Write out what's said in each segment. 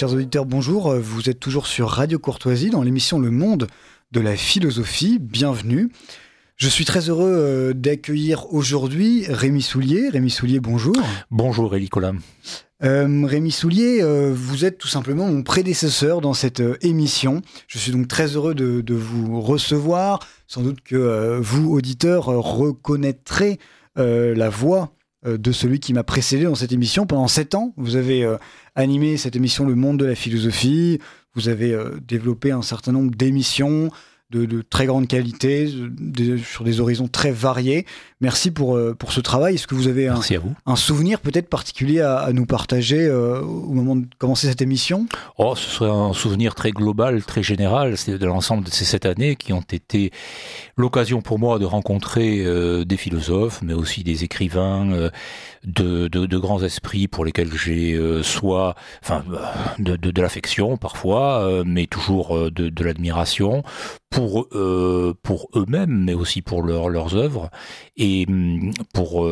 chers auditeurs, bonjour. Vous êtes toujours sur Radio Courtoisie dans l'émission Le Monde de la philosophie. Bienvenue. Je suis très heureux d'accueillir aujourd'hui Rémi Soulier. Rémi Soulier, bonjour. Bonjour Élie Colin. Rémi Soulier, vous êtes tout simplement mon prédécesseur dans cette émission. Je suis donc très heureux de vous recevoir. Sans doute que vous, auditeurs, reconnaîtrez la voix de celui qui m'a précédé dans cette émission. Pendant 7 ans, vous avez animé cette émission Le Monde de la philosophie. Vous avez développé un certain nombre d'émissions de très grande qualité, sur des horizons très variés. Merci pour ce travail. Est-ce que vous avez un souvenir peut-être particulier à nous partager au moment de commencer cette émission ? Ce serait un souvenir très global, très général. C'est de l'ensemble de ces 7 années qui ont été l'occasion pour moi de rencontrer des philosophes, mais aussi des écrivains, de grands esprits pour lesquels j'ai de l'affection parfois, mais toujours de l'admiration pour eux-mêmes, mais aussi pour leurs œuvres, et pour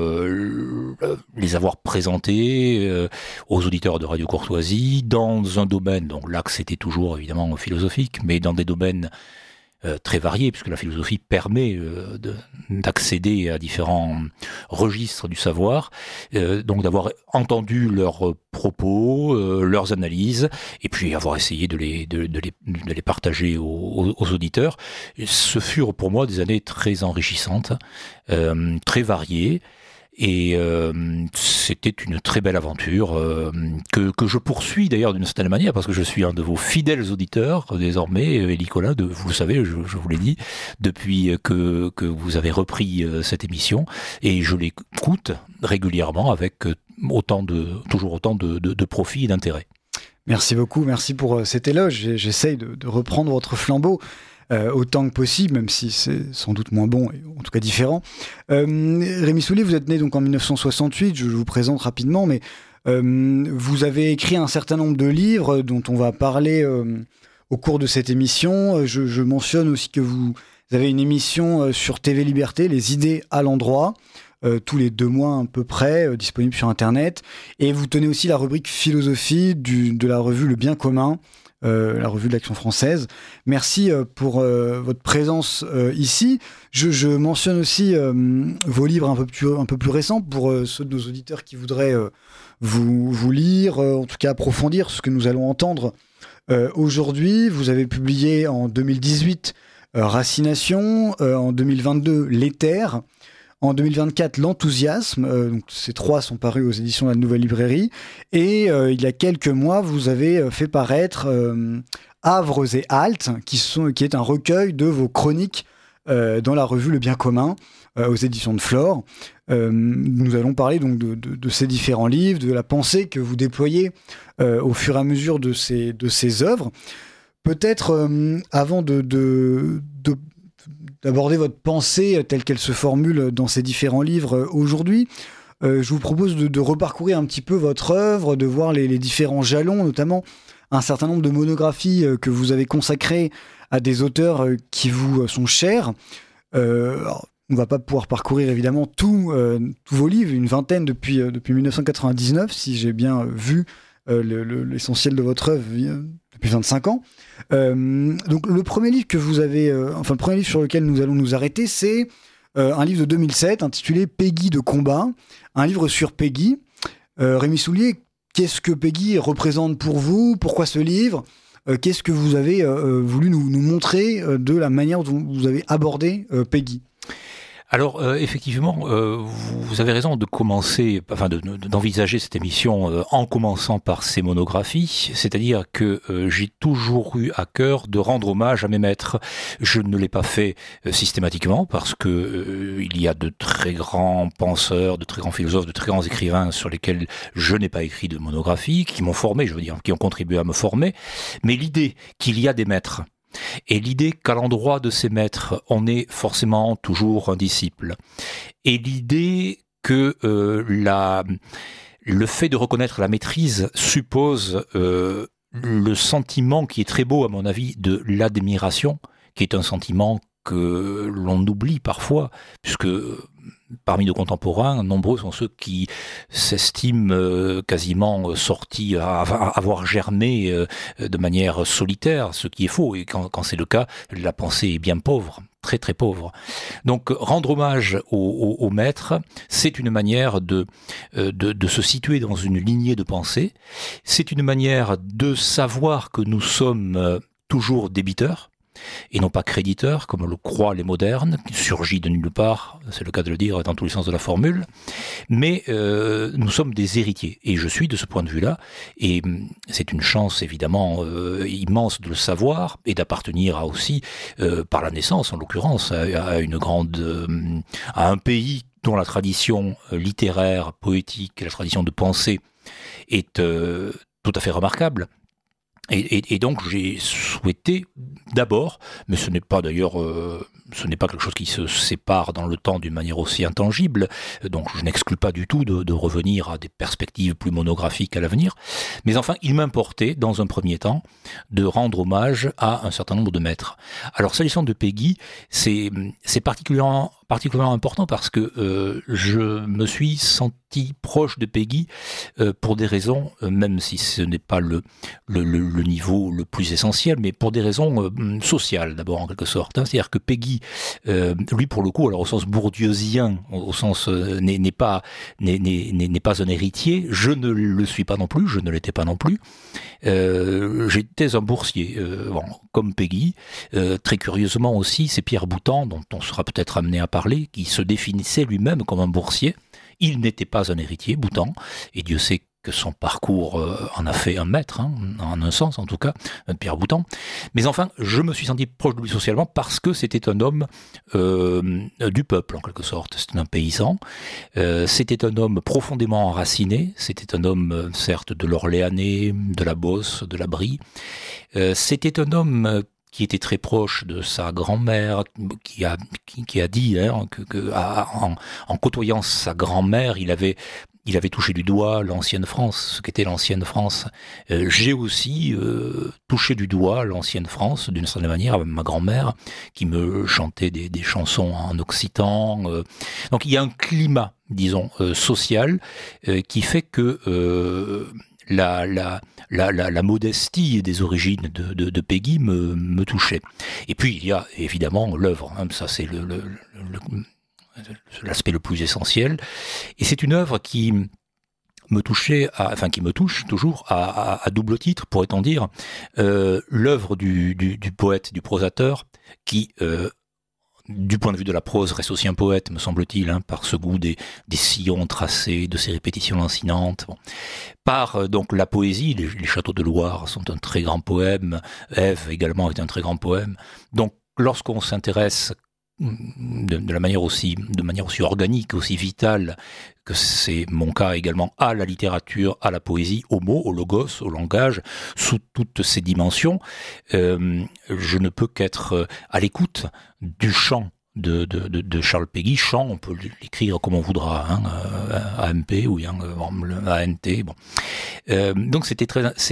les avoir présentés aux auditeurs de Radio Courtoisie dans un domaine, donc l'axe était toujours évidemment philosophique, mais dans des domaines très variés, puisque la philosophie permet d'accéder à différents registres du savoir, donc d'avoir entendu leurs propos, leurs analyses, et puis avoir essayé de les partager aux auditeurs. Ce furent pour moi des années très enrichissantes, très variées, et c'était une très belle aventure que je poursuis d'ailleurs d'une certaine manière, parce que je suis un de vos fidèles auditeurs désormais, Élie Colin, vous le savez, je vous l'ai dit, depuis que vous avez repris cette émission, et je l'écoute régulièrement avec toujours autant de profit et d'intérêt. Merci beaucoup, merci pour cet éloge. J'essaye de reprendre votre flambeau autant que possible, même si c'est sans doute moins bon, et en tout cas différent. Rémi Soulier, vous êtes né donc en 1968, je vous présente rapidement, mais vous avez écrit un certain nombre de livres dont on va parler au cours de cette émission. Je mentionne aussi que vous avez une émission sur TV Liberté, Les idées à l'endroit, tous les 2 mois à peu près, disponible sur Internet. Et vous tenez aussi la rubrique philosophie de la revue Le Bien commun, la revue de l'Action française. Merci pour votre présence ici. Je mentionne aussi vos livres un peu plus récents pour ceux de nos auditeurs qui voudraient vous lire, en tout cas approfondir ce que nous allons entendre aujourd'hui. Vous avez publié en 2018 Racination, en 2022 L'éther, en 2024, L'enthousiasme, donc ces 3 sont parus aux éditions de la Nouvelle Librairie, et il y a quelques mois, vous avez fait paraître Havres et Haltes, qui est un recueil de vos chroniques dans la revue Le Bien commun, aux éditions de Flore. Nous allons parler donc de ces différents livres, de la pensée que vous déployez au fur et à mesure de ces œuvres. Peut-être avant d'aborder votre pensée telle qu'elle se formule dans ces différents livres aujourd'hui, je vous propose de reparcourir un petit peu votre œuvre, de voir les différents jalons, notamment un certain nombre de monographies que vous avez consacrées à des auteurs qui vous sont chers. Alors, on ne va pas pouvoir parcourir évidemment tous vos livres, une vingtaine depuis 1999, si j'ai bien vu l'essentiel de votre œuvre depuis 25 ans. Donc le premier livre que vous avez, le premier livre sur lequel nous allons nous arrêter, c'est un livre de 2007 intitulé Peggy de combat, un livre sur Peggy. Rémi Soulier, qu'est-ce que Peggy représente pour vous ? Pourquoi ce livre ? Qu'est-ce que vous avez voulu nous montrer de la manière dont vous avez abordé Peggy ? Alors effectivement, vous avez raison de commencer, d'envisager cette émission en commençant par ces monographies, c'est-à-dire que j'ai toujours eu à cœur de rendre hommage à mes maîtres. Je ne l'ai pas fait systématiquement parce que il y a de très grands penseurs, de très grands philosophes, de très grands écrivains sur lesquels je n'ai pas écrit de monographie, qui m'ont formé, qui ont contribué à me former, mais l'idée qu'il y a des maîtres, et l'idée qu'à l'endroit de ces maîtres, on est forcément toujours un disciple. Et l'idée que le fait de reconnaître la maîtrise suppose le sentiment qui est très beau, à mon avis, de l'admiration, qui est un sentiment que l'on oublie parfois, puisque parmi nos contemporains, nombreux sont ceux qui s'estiment quasiment sortis, avoir germé de manière solitaire, ce qui est faux. Et quand c'est le cas, la pensée est bien pauvre, très très pauvre. Donc rendre hommage au maître, c'est une manière de se situer dans une lignée de pensée. C'est une manière de savoir que nous sommes toujours débiteurs, et non pas créditeur, comme le croient les modernes, qui surgit de nulle part, c'est le cas de le dire dans tous les sens de la formule, mais nous sommes des héritiers, et je suis de ce point de vue-là, et c'est une chance évidemment immense de le savoir, et d'appartenir aussi, par la naissance en l'occurrence, à un pays dont la tradition littéraire, poétique, la tradition de pensée est tout à fait remarquable. Et donc j'ai souhaité d'abord, mais ce n'est pas d'ailleurs, ce n'est pas quelque chose qui se sépare dans le temps d'une manière aussi intangible, donc je n'exclus pas du tout de revenir à des perspectives plus monographiques à l'avenir, mais enfin il m'importait dans un premier temps de rendre hommage à un certain nombre de maîtres. Alors s'agissant de Péguy, c'est particulièrement important parce que je me suis senti proche de Péguy pour des raisons, même si ce n'est pas le niveau le plus essentiel, mais pour des raisons sociales d'abord en quelque sorte. C'est-à-dire que Péguy, lui pour le coup, alors au sens bourdieusien, au sens n'est pas un héritier. Je ne le suis pas non plus, je ne l'étais pas non plus. J'étais un boursier, comme Péguy. Très curieusement aussi, c'est Pierre Boutan, dont on sera peut-être amené à parler, qui se définissait lui-même comme un boursier. Il n'était pas un héritier, Boutan, et Dieu sait que son parcours en a fait un maître, en un sens en tout cas, Pierre Boutan. Mais enfin, je me suis senti proche de lui socialement parce que c'était un homme du peuple en quelque sorte. C'était un paysan, c'était un homme profondément enraciné, c'était un homme certes de l'Orléanais, de la Beauce, de la Brie. C'était un homme qui était très proche de sa grand-mère, qui a dit en côtoyant sa grand-mère, il avait touché du doigt l'ancienne France, ce qu'était l'ancienne France. J'ai aussi touché du doigt l'ancienne France, d'une certaine manière, avec ma grand-mère, qui me chantait des chansons en occitan. Donc il y a un climat, disons, social, qui fait que la modestie des origines de Péguy me touchait. Et puis il y a évidemment l'œuvre, ça c'est l'aspect le plus essentiel, et c'est une œuvre qui me touche toujours à double titre, pourrait-on dire, l'œuvre du poète, du prosateur, qui du point de vue de la prose reste aussi un poète, me semble-t-il, par ce goût des sillons tracés, de ces répétitions lancinantes. Par donc la poésie, les Châteaux de Loire sont un très grand poème, Ève également est un très grand poème. Donc lorsqu'on s'intéresse de manière aussi organique, aussi vitale, que c'est mon cas également, à la littérature, à la poésie, aux mots, au logos, au langage, sous toutes ces dimensions, je ne peux qu'être à l'écoute du chant de Charles Péguy. Chant, on peut l'écrire comme on voudra, AMP ou ANT. Bon. Donc c'était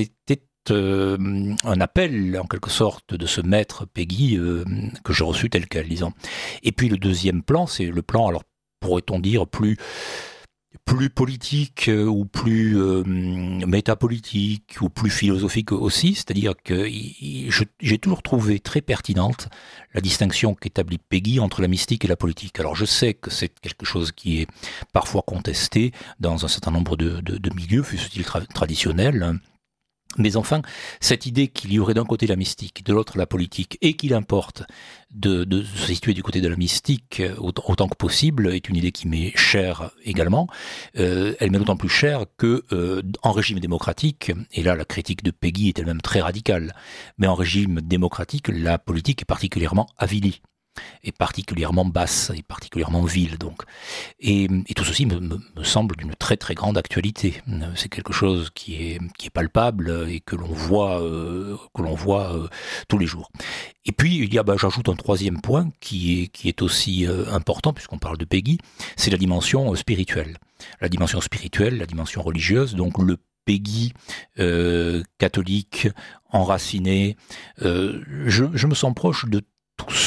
un appel en quelque sorte de ce maître Péguy que j'ai reçu tel quel, disons. Et puis le deuxième plan, c'est le plan, alors pourrait-on dire plus politique ou plus métapolitique ou plus philosophique aussi, c'est-à-dire que j'ai toujours trouvé très pertinente la distinction qu'établit Péguy entre la mystique et la politique. Alors je sais que c'est quelque chose qui est parfois contesté dans un certain nombre de milieux, fût-ce-t-il traditionnels. Mais enfin, cette idée qu'il y aurait d'un côté la mystique, de l'autre la politique, et qu'il importe de se situer du côté de la mystique autant que possible, est une idée qui m'est chère également. Elle m'est d'autant plus chère que en régime démocratique, et là la critique de Péguy est elle-même très radicale, mais en régime démocratique, la politique est particulièrement avilie, est particulièrement basse, et particulièrement vile donc. Et tout ceci me semble d'une très très grande actualité. C'est quelque chose qui est palpable et que l'on voit tous les jours. Et puis il y a, j'ajoute un troisième point qui est aussi important puisqu'on parle de Péguy, c'est la dimension spirituelle. La dimension spirituelle, la dimension religieuse, donc le Péguy catholique, enraciné. Je me sens proche de tous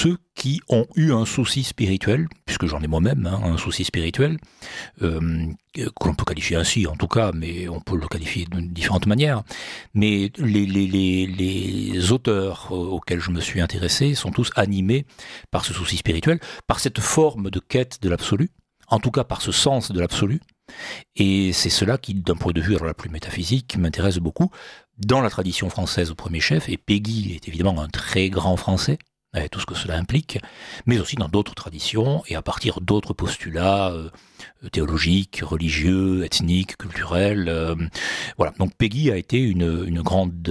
ceux qui ont eu un souci spirituel, puisque j'en ai moi-même, un souci spirituel, que l'on peut qualifier ainsi en tout cas, mais on peut le qualifier de différentes manières. Mais les auteurs auxquels je me suis intéressé sont tous animés par ce souci spirituel, par cette forme de quête de l'absolu, en tout cas par ce sens de l'absolu. Et c'est cela qui, d'un point de vue alors la plus métaphysique, m'intéresse beaucoup dans la tradition française au premier chef, et Péguy est évidemment un très grand français, avec tout ce que cela implique, mais aussi dans d'autres traditions et à partir d'autres postulats théologiques, religieux, ethniques, culturels. Voilà. Donc Péguy a été une grande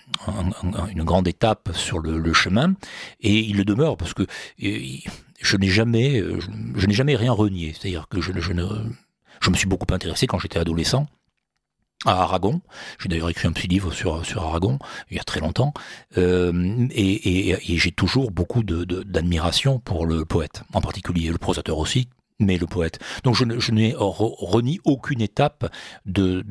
étape sur le chemin, et il le demeure parce que je n'ai jamais rien renié. C'est-à-dire que je me suis beaucoup intéressé quand j'étais adolescent à Aragon. J'ai d'ailleurs écrit un petit livre sur Aragon il y a très longtemps, et j'ai toujours beaucoup d'admiration pour le poète, en particulier le prosateur aussi, mais le poète. Donc je n'ai renie aucune étape de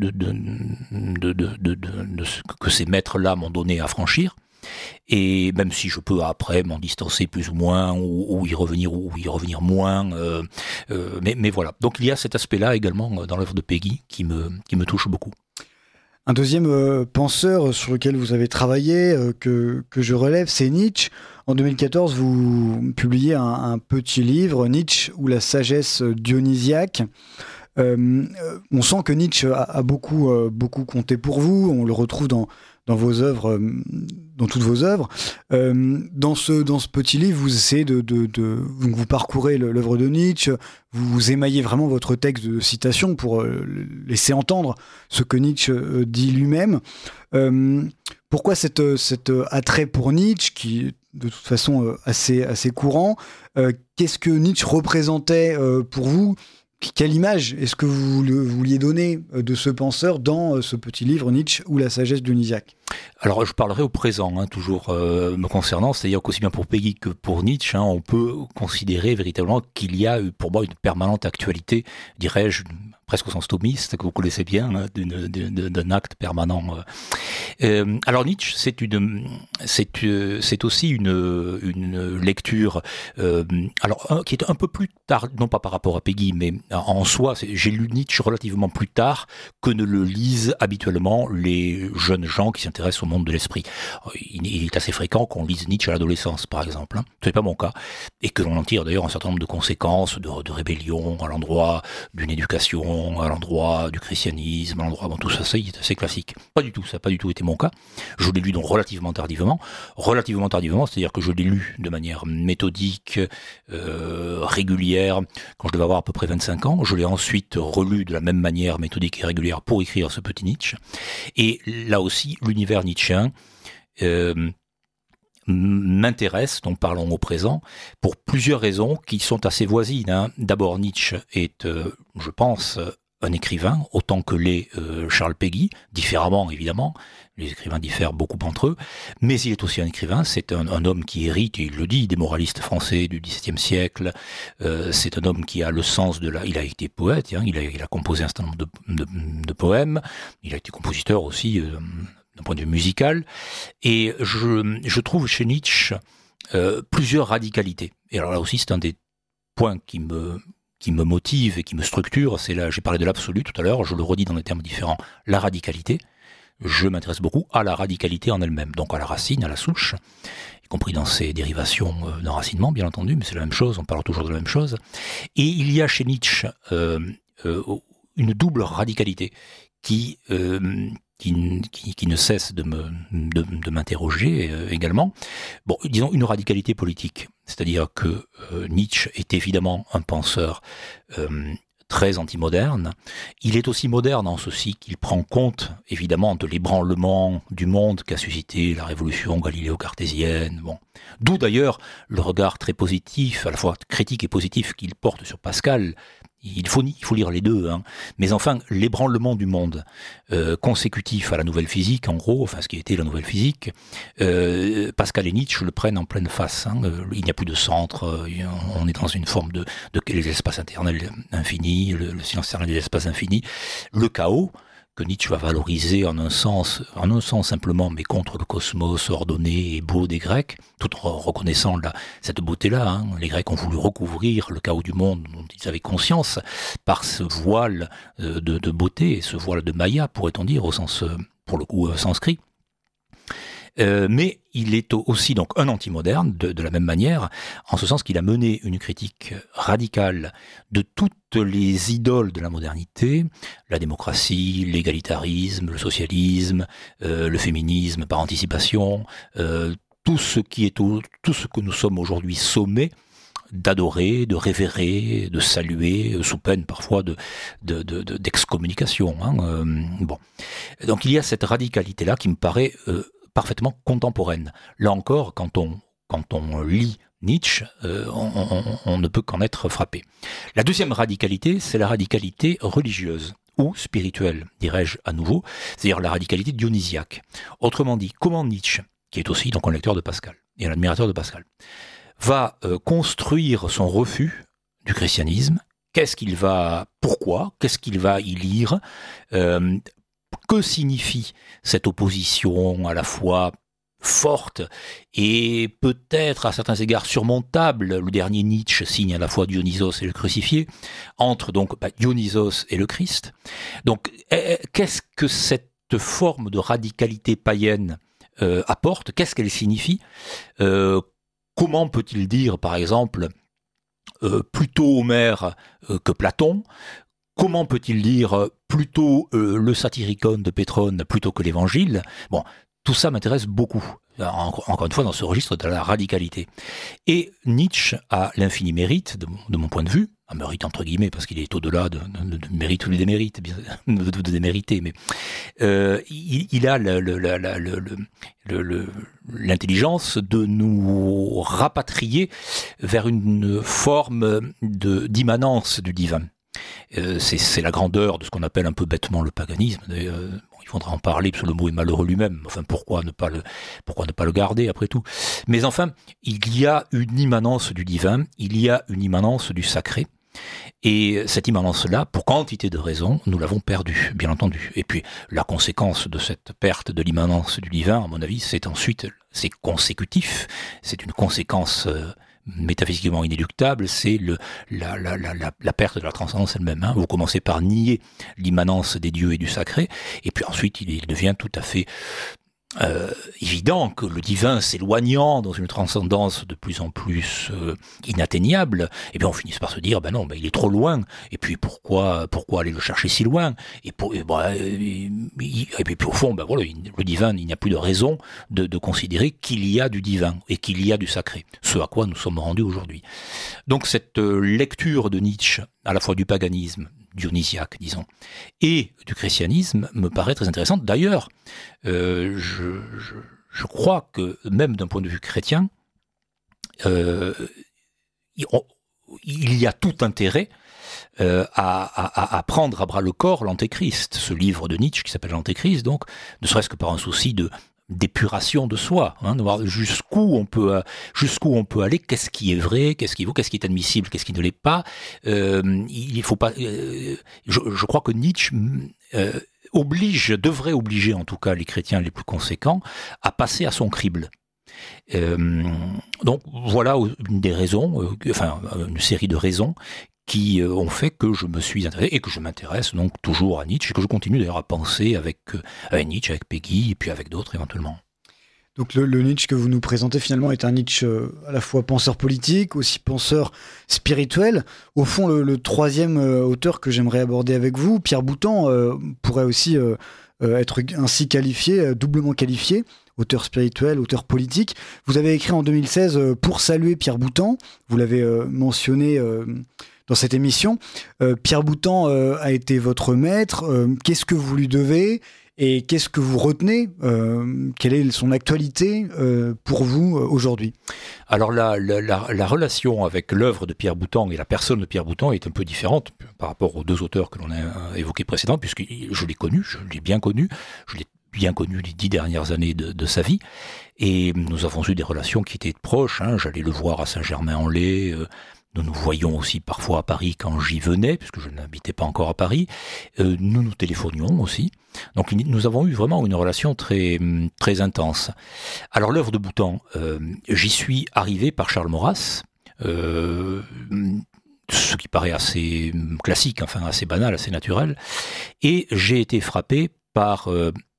ce que ces maîtres-là m'ont donné à franchir. Et même si je peux après m'en distancer plus ou moins, ou y revenir moins, mais voilà. Donc il y a cet aspect-là également dans l'œuvre de Péguy qui me touche beaucoup. Un deuxième penseur sur lequel vous avez travaillé, que je relève, c'est Nietzsche. En 2014, vous publiez un petit livre, Nietzsche ou la sagesse dionysiaque. On sent que Nietzsche a beaucoup compté pour vous. On le retrouve dans vos œuvres, dans toutes vos œuvres. Dans ce petit livre, vous essayez vous parcourez l'œuvre de Nietzsche, vous émaillez vraiment votre texte de citation pour laisser entendre ce que Nietzsche dit lui-même. Pourquoi cet attrait pour Nietzsche, qui est de toute façon assez courant? Qu'est-ce que Nietzsche représentait pour vous? Quelle image est-ce que vous vouliez donner de ce penseur dans ce petit livre Nietzsche ou la sagesse dionysiaque? Alors je parlerai au présent, toujours me concernant, c'est-à-dire qu'aussi bien pour Péguy que pour Nietzsche, on peut considérer véritablement qu'il y a pour moi une permanente actualité, dirais-je, presque au sens thomiste, que vous connaissez bien, d'un acte permanent. Alors Nietzsche, c'est aussi une lecture, qui est un peu plus tard, non pas par rapport à Péguy, mais en soi, j'ai lu Nietzsche relativement plus tard que ne le lisent habituellement les jeunes gens qui s'intéressent au monde de l'esprit. Il est assez fréquent qu'on lise Nietzsche à l'adolescence, par exemple. Ce n'est pas mon cas. Et que l'on en tire d'ailleurs un certain nombre de conséquences, de rébellion à l'endroit d'une éducation, à l'endroit du christianisme, à l'endroit... Bon, tout ça, c'est assez classique. Pas du tout, ça n'a pas du tout été mon cas. Je l'ai lu donc relativement tardivement. Relativement tardivement, c'est-à-dire que je l'ai lu de manière méthodique, régulière, quand je devais avoir à peu près 25 ans. Je l'ai ensuite relu de la même manière méthodique et régulière pour écrire ce petit Nietzsche. Et là aussi, l'univers nietzschéen m'intéresse, donc parlons au présent, pour plusieurs raisons qui sont assez voisines. D'abord, Nietzsche est, je pense, un écrivain, autant que l'est Charles Péguy, différemment évidemment, les écrivains diffèrent beaucoup entre eux, mais il est aussi un écrivain, c'est un homme qui hérite, et il le dit, des moralistes français du XVIIe siècle, c'est un homme qui a le sens il a été poète, il a composé un certain nombre de poèmes, il a été compositeur aussi, d'un point de vue musical, et je trouve chez Nietzsche plusieurs radicalités. Et alors là aussi, c'est un des points qui me motive et qui me structure. C'est là, j'ai parlé de l'absolu tout à l'heure, je le redis dans des termes différents, la radicalité. Je m'intéresse beaucoup à la radicalité en elle-même, donc à la racine, à la souche, y compris dans ses dérivations d'enracinement, bien entendu, mais c'est la même chose, on parle toujours de la même chose. Et il y a chez Nietzsche une double radicalité qui ne cesse de m'interroger également. Bon, disons une radicalité politique, c'est-à-dire que Nietzsche est évidemment un penseur très anti-moderne. Il est aussi moderne en ceci qu'il prend compte, évidemment, de l'ébranlement du monde qu'a suscité la révolution galiléo-cartésienne. Bon. D'où d'ailleurs le regard très positif, à la fois critique et positif, qu'il porte sur Pascal. Il faut lire les deux, mais enfin l'ébranlement du monde consécutif à la nouvelle physique, en gros, enfin ce qui était la nouvelle physique, Pascal et Nietzsche le prennent en pleine face. Il n'y a plus de centre, on est dans une forme de les espaces internels infinis, le silence éternel des espaces infinis, le chaos que Nietzsche va valoriser en un sens simplement, mais contre le cosmos ordonné et beau des Grecs, tout en reconnaissant cette beauté-là. Hein. Les Grecs ont voulu recouvrir le chaos du monde dont ils avaient conscience par ce voile de beauté, ce voile de Maya, pourrait-on dire, au sens, pour le coup, sanskrit. Mais il est aussi donc un anti-moderne de la même manière, en ce sens qu'il a mené une critique radicale de toutes les idoles de la modernité, la démocratie, l'égalitarisme, le socialisme, le féminisme par anticipation, tout ce que nous sommes aujourd'hui sommés d'adorer, de révérer, de saluer, sous peine parfois d'excommunication. Hein, bon. Donc il y a cette radicalité-là qui me paraît parfaitement contemporaine. Là encore, quand on lit Nietzsche, on ne peut qu'en être frappé. La deuxième radicalité, c'est la radicalité religieuse ou spirituelle, dirais-je à nouveau, c'est-à-dire la radicalité dionysiaque. Autrement dit, comment Nietzsche, qui est aussi donc un lecteur de Pascal et un admirateur de Pascal, va construire son refus du christianisme. Pourquoi, qu'est-ce qu'il va y lire, que signifie cette opposition à la fois forte et peut-être à certains égards surmontable, le dernier Nietzsche signe à la fois Dionysos et le crucifié, entre donc Dionysos et le Christ. Donc qu'est-ce que cette forme de radicalité païenne apporte? Qu'est-ce qu'elle signifie? Comment peut-il dire, par exemple, plutôt Homère que Platon? Comment peut-il dire plutôt le Satyricon de Pétrone plutôt que l'Évangile? Bon, tout ça m'intéresse beaucoup, encore une fois, dans ce registre de la radicalité. Et Nietzsche a l'infini mérite, de mon point de vue, un mérite entre guillemets, parce qu'il est au-delà de mérite ou de démérite, de démériter, mais il a l'intelligence de nous rapatrier vers une forme d'immanence du divin. C'est la grandeur de ce qu'on appelle un peu bêtement le paganisme. Il faudra en parler parce que le mot est malheureux lui-même. Enfin, pourquoi ne pas le garder après tout? Mais enfin, il y a une immanence du divin, il y a une immanence du sacré. Et cette immanence-là, pour quantité de raisons, nous l'avons perdue, bien entendu. Et puis, la conséquence de cette perte de l'immanence du divin, à mon avis, c'est consécutif, c'est une conséquence métaphysiquement inéluctable, c'est la perte de la transcendance elle-même. Hein. Vous commencez par nier l'immanence des dieux et du sacré, et puis ensuite il devient tout à fait évident que le divin s'éloignant dans une transcendance de plus en plus inatteignable, et bien on finit par se dire ben non, il est trop loin, et puis pourquoi aller le chercher si loin, et puis au fond le divin, il n'y a plus de raison de considérer qu'il y a du divin et qu'il y a du sacré, ce à quoi nous sommes rendus aujourd'hui. Donc cette lecture de Nietzsche, à la fois du paganisme dionysiaque, disons, et du christianisme me paraît très intéressante. D'ailleurs, je crois que même d'un point de vue chrétien, il y a tout intérêt à prendre à bras le corps l'Antéchrist, ce livre de Nietzsche qui s'appelle l'Antéchrist, donc, ne serait-ce que par un souci d'épuration de soi, de voir jusqu'où on peut aller, qu'est-ce qui est vrai, qu'est-ce qui vaut, qu'est-ce qui est admissible, qu'est-ce qui ne l'est pas. Il faut pas. Je crois que Nietzsche devrait obliger en tout cas les chrétiens les plus conséquents à passer à son crible. Donc voilà une des raisons, une série de raisons qui ont fait que je me suis intéressé et que je m'intéresse donc toujours à Nietzsche et que je continue d'ailleurs à penser avec Nietzsche, avec Peggy et puis avec d'autres éventuellement. Donc le Nietzsche que vous nous présentez finalement est un Nietzsche à la fois penseur politique, aussi penseur spirituel. Au fond, le troisième auteur que j'aimerais aborder avec vous, Pierre Boutan, pourrait aussi être ainsi qualifié, doublement qualifié, auteur spirituel, auteur politique. Vous avez écrit en 2016 Pour saluer Pierre Boutan, vous l'avez mentionné dans cette émission. Pierre Boutan a été votre maître. Qu'est-ce que vous lui devez et qu'est-ce que vous retenez? Quelle est son actualité pour vous aujourd'hui? Alors la relation avec l'œuvre de Pierre Boutan et la personne de Pierre Boutan est un peu différente par rapport aux deux auteurs que l'on a évoqués précédemment, puisque je l'ai bien connu les 10 dernières années de sa vie, et nous avons eu des relations qui étaient proches. J'allais le voir à Saint-Germain-en-Laye, nous nous voyions aussi parfois à Paris quand j'y venais, puisque je n'habitais pas encore à Paris. Nous nous téléphonions aussi. Donc nous avons eu vraiment une relation très, très intense. Alors l'œuvre de Boutan, j'y suis arrivé par Charles Maurras, ce qui paraît assez classique, enfin assez banal, assez naturel. Et j'ai été frappé par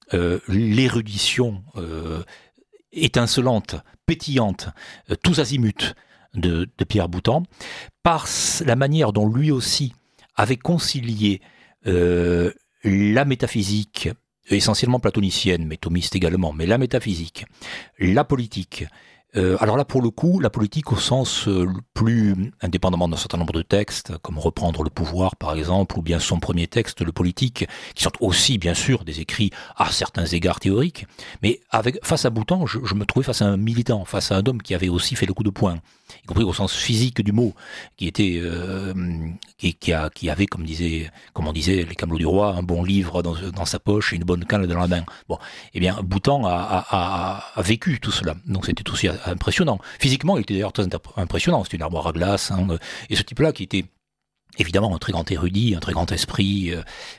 l'érudition étincelante, pétillante, tous azimuts de Pierre Boutan, par la manière dont lui aussi avait concilié la métaphysique, essentiellement platonicienne, mais thomiste également, mais la métaphysique, la politique. Alors là, pour le coup, la politique au sens plus indépendamment d'un certain nombre de textes, comme Reprendre le pouvoir, par exemple, ou bien son premier texte, Le politique, qui sont aussi, bien sûr, des écrits à certains égards théoriques, mais face à Boutan, je me trouvais face à un militant, face à un homme qui avait aussi fait le coup de poing, y compris au sens physique du mot, qui était, qui avait, comme on disait les Camelots du roi, un bon livre dans sa poche et une bonne canne dans la main. Bon, eh bien, Boutan a vécu tout cela, donc c'était aussi impressionnant. Physiquement, il était d'ailleurs très impressionnant. C'était une armoire à glace, hein, et ce type-là, qui était évidemment un très grand érudit, un très grand esprit,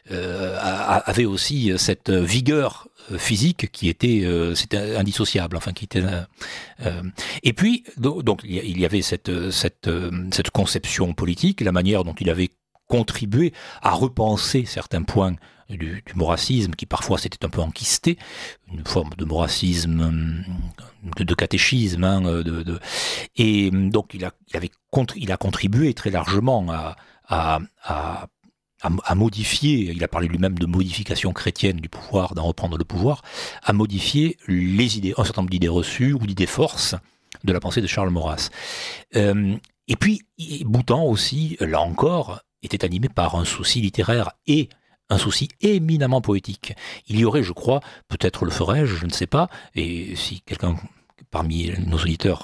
avait aussi cette vigueur physique qui était, c'était indissociable. Enfin, qui était. Et puis, donc, il y avait cette conception politique, la manière dont il avait contribué à repenser certains points du maurassisme, qui parfois s'était un peu enquisté, une forme de maurassisme, de catéchisme, hein, et donc il a contribué très largement à modifier, il a parlé lui-même de modification chrétienne du pouvoir, d'en reprendre le pouvoir, à modifier les idées, un certain nombre d'idées reçues ou d'idées forces de la pensée de Charles Maurras. Et puis, Boutan aussi, là encore, était animé par un souci littéraire et un souci éminemment poétique. Il y aurait, je crois, peut-être le ferais-je, je ne sais pas, et si quelqu'un parmi nos auditeurs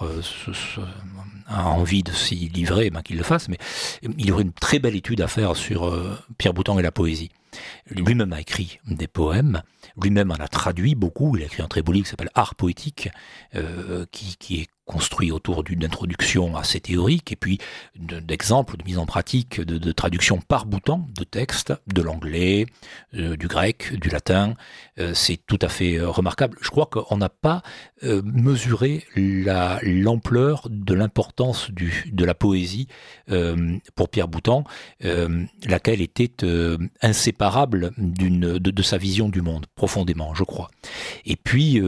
a envie de s'y livrer, ben qu'il le fasse, mais il y aurait une très belle étude à faire sur Pierre Boutan et la poésie. Lui-même a écrit des poèmes, lui-même en a traduit beaucoup, il a écrit un très beau livre qui s'appelle Art poétique, qui est construit autour d'une introduction assez théorique, et puis d'exemples de mise en pratique de traduction par Boutan de textes, de l'anglais, du grec, du latin. C'est tout à fait remarquable. Je crois qu'on n'a pas mesuré l'ampleur de l'importance de la poésie pour Pierre Boutan, laquelle était inséparable de sa vision du monde, profondément, je crois. Et puis,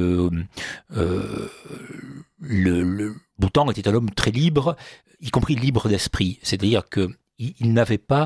Boutan était un homme très libre, y compris libre d'esprit. C'est-à-dire que il n'avait pas,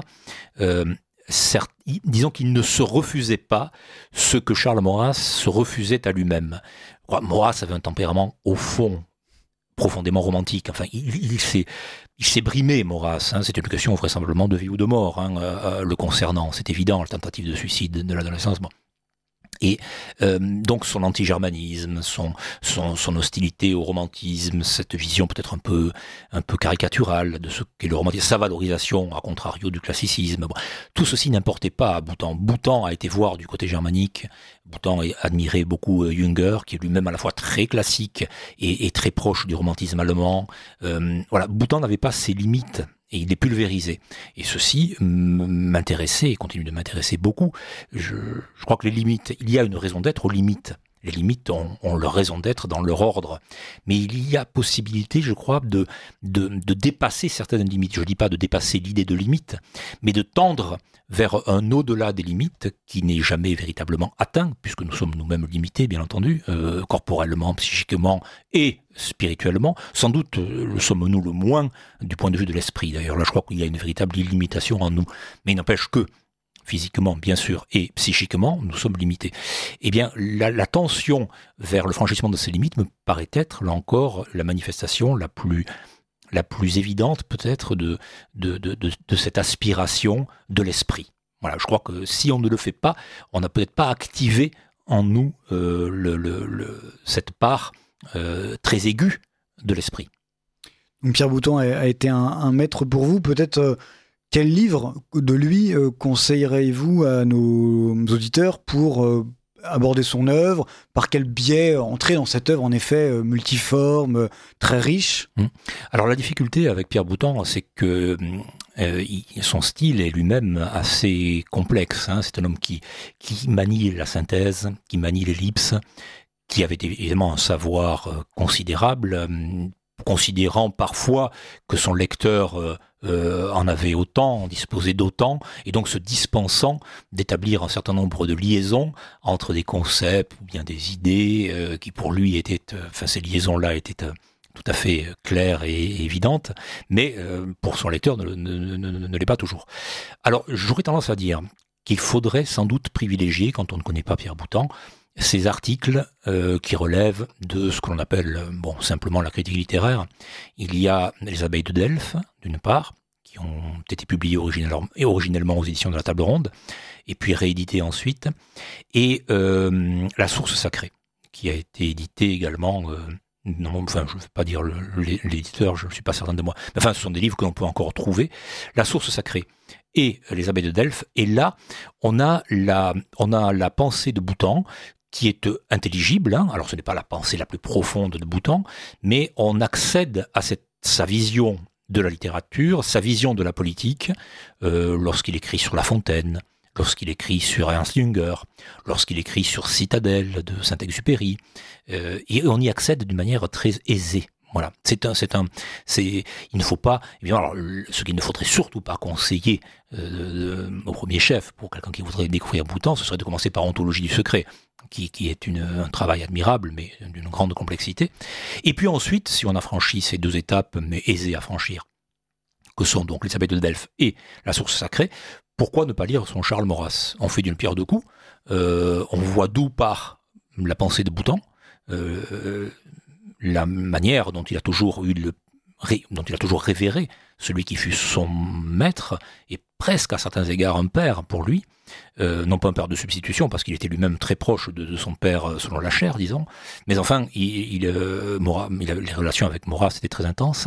disons qu'il ne se refusait pas ce que Charles Maurras se refusait à lui-même. Maurras avait un tempérament, au fond, profondément romantique. Enfin, il s'est brimé, Maurras. Hein. C'est une question vraisemblablement de vie ou de mort, hein, le concernant. C'est évident, la tentative de suicide de l'adolescence. Bon. Et donc son anti-germanisme, son hostilité au romantisme, cette vision peut-être un peu caricaturale de ce qu'est le romantisme, sa valorisation, à contrario du classicisme. Bon, tout ceci n'importait pas à Boutan. Boutan a été voir du côté germanique. Boutan admirait beaucoup Jünger, qui est lui-même à la fois très classique et très proche du romantisme allemand. Voilà, Boutan n'avait pas ses limites. Et il est pulvérisé. Et ceci m'intéressait et continue de m'intéresser beaucoup. Je crois que les limites, il y a une raison d'être aux limites. Les limites ont leur raison d'être dans leur ordre. Mais il y a possibilité, je crois, de dépasser certaines limites. Je ne dis pas de dépasser l'idée de limite, mais de tendre vers un au-delà des limites qui n'est jamais véritablement atteint, puisque nous sommes nous-mêmes limités, bien entendu, corporellement, psychiquement et spirituellement. Sans doute le sommes-nous le moins du point de vue de l'esprit. D'ailleurs, là, je crois qu'il y a une véritable illimitation en nous. Mais il n'empêche que, physiquement, bien sûr, et psychiquement, nous sommes limités. Eh bien, la tension vers le franchissement de ces limites me paraît être, là encore, la manifestation la plus évidente, peut-être, de cette aspiration de l'esprit. Voilà, je crois que si on ne le fait pas, on n'a peut-être pas activé en nous cette part très aiguë de l'esprit. Donc Pierre Boutan a été un maître pour vous. Peut-être quel livre de lui conseillerez-vous à nos auditeurs pour aborder son œuvre, par quel biais entrer dans cette œuvre en effet multiforme, très riche. Alors la difficulté avec Pierre Boutan, c'est que son style est lui-même assez complexe. C'est un homme qui manie la synthèse, qui manie l'ellipse, qui avait évidemment un savoir considérable, considérant parfois que son lecteur en avait autant, en disposait d'autant, et donc se dispensant d'établir un certain nombre de liaisons entre des concepts ou bien des idées qui pour lui étaient, ces liaisons-là étaient tout à fait claires et évidentes, mais pour son lecteur ne l'est pas toujours. Alors j'aurais tendance à dire qu'il faudrait sans doute privilégier, quand on ne connaît pas Pierre Boutan, ces articles qui relèvent de ce que l'on appelle simplement la critique littéraire. Il y a Les Abeilles de Delphes, d'une part, qui ont été publiées originellement aux éditions de la Table Ronde, et puis rééditées ensuite, et La Source Sacrée, qui a été édité également... je ne vais pas dire l'éditeur, je ne suis pas certain de moi. Enfin, ce sont des livres que l'on peut encore trouver. La Source Sacrée et Les Abeilles de Delphes. Et là, on a la pensée de Boutan, qui est intelligible. Alors, ce n'est pas la pensée la plus profonde de Boutan, mais on accède à sa vision de la littérature, sa vision de la politique, lorsqu'il écrit sur La Fontaine, lorsqu'il écrit sur Ernst Jünger, lorsqu'il écrit sur Citadelle de Saint-Exupéry, et on y accède d'une manière très aisée. Voilà, il ne faut pas, évidemment, alors, ce qu'il ne faudrait surtout pas conseiller au premier chef pour quelqu'un qui voudrait découvrir Boutan, ce serait de commencer par Ontologie du secret, qui est un travail admirable, mais d'une grande complexité. Et puis ensuite, si on a franchi ces deux étapes, mais aisées à franchir, que sont donc Les Abeilles de Delphes et La Source Sacrée, pourquoi ne pas lire son Charles Maurras? On fait d'une pierre deux coups, on voit d'où part la pensée de Boutan, la manière dont il a toujours révéré celui qui fut son maître, et presque à certains égards un père pour lui, non pas un père de substitution, parce qu'il était lui-même très proche de son père selon la chair, disons, mais enfin, les relations avec Maurras étaient très intenses,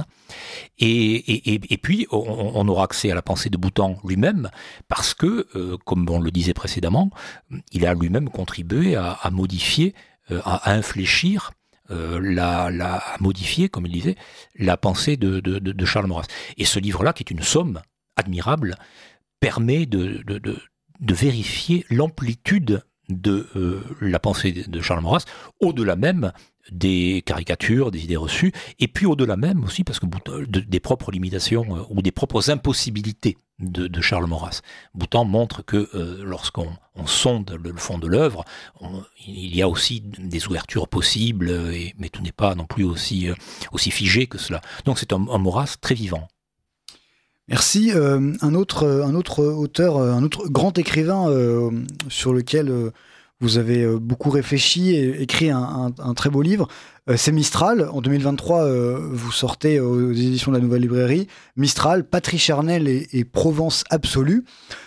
et puis on aura accès à la pensée de Boutan lui-même, parce que, comme on le disait précédemment, il a lui-même contribué à modifier, à infléchir, à modifier, comme il disait, la pensée de Charles Maurras. Et ce livre-là, qui est une somme admirable, permet de vérifier l'amplitude de la pensée de Charles Maurras, au-delà même des caricatures, des idées reçues, et puis au-delà même aussi, parce que des propres limitations ou des propres impossibilités de Charles Maurras. Boutan montre que lorsqu'on sonde le fond de l'œuvre, il y a aussi des ouvertures possibles, mais tout n'est pas non plus aussi figé que cela. Donc c'est un Maurras très vivant. Merci. Un autre auteur, un autre grand écrivain sur lequel vous avez beaucoup réfléchi et écrit un très beau livre, c'est Mistral. En 2023, vous sortez aux éditions de la Nouvelle Librairie Mistral, Patrie charnelle et Provence absolue.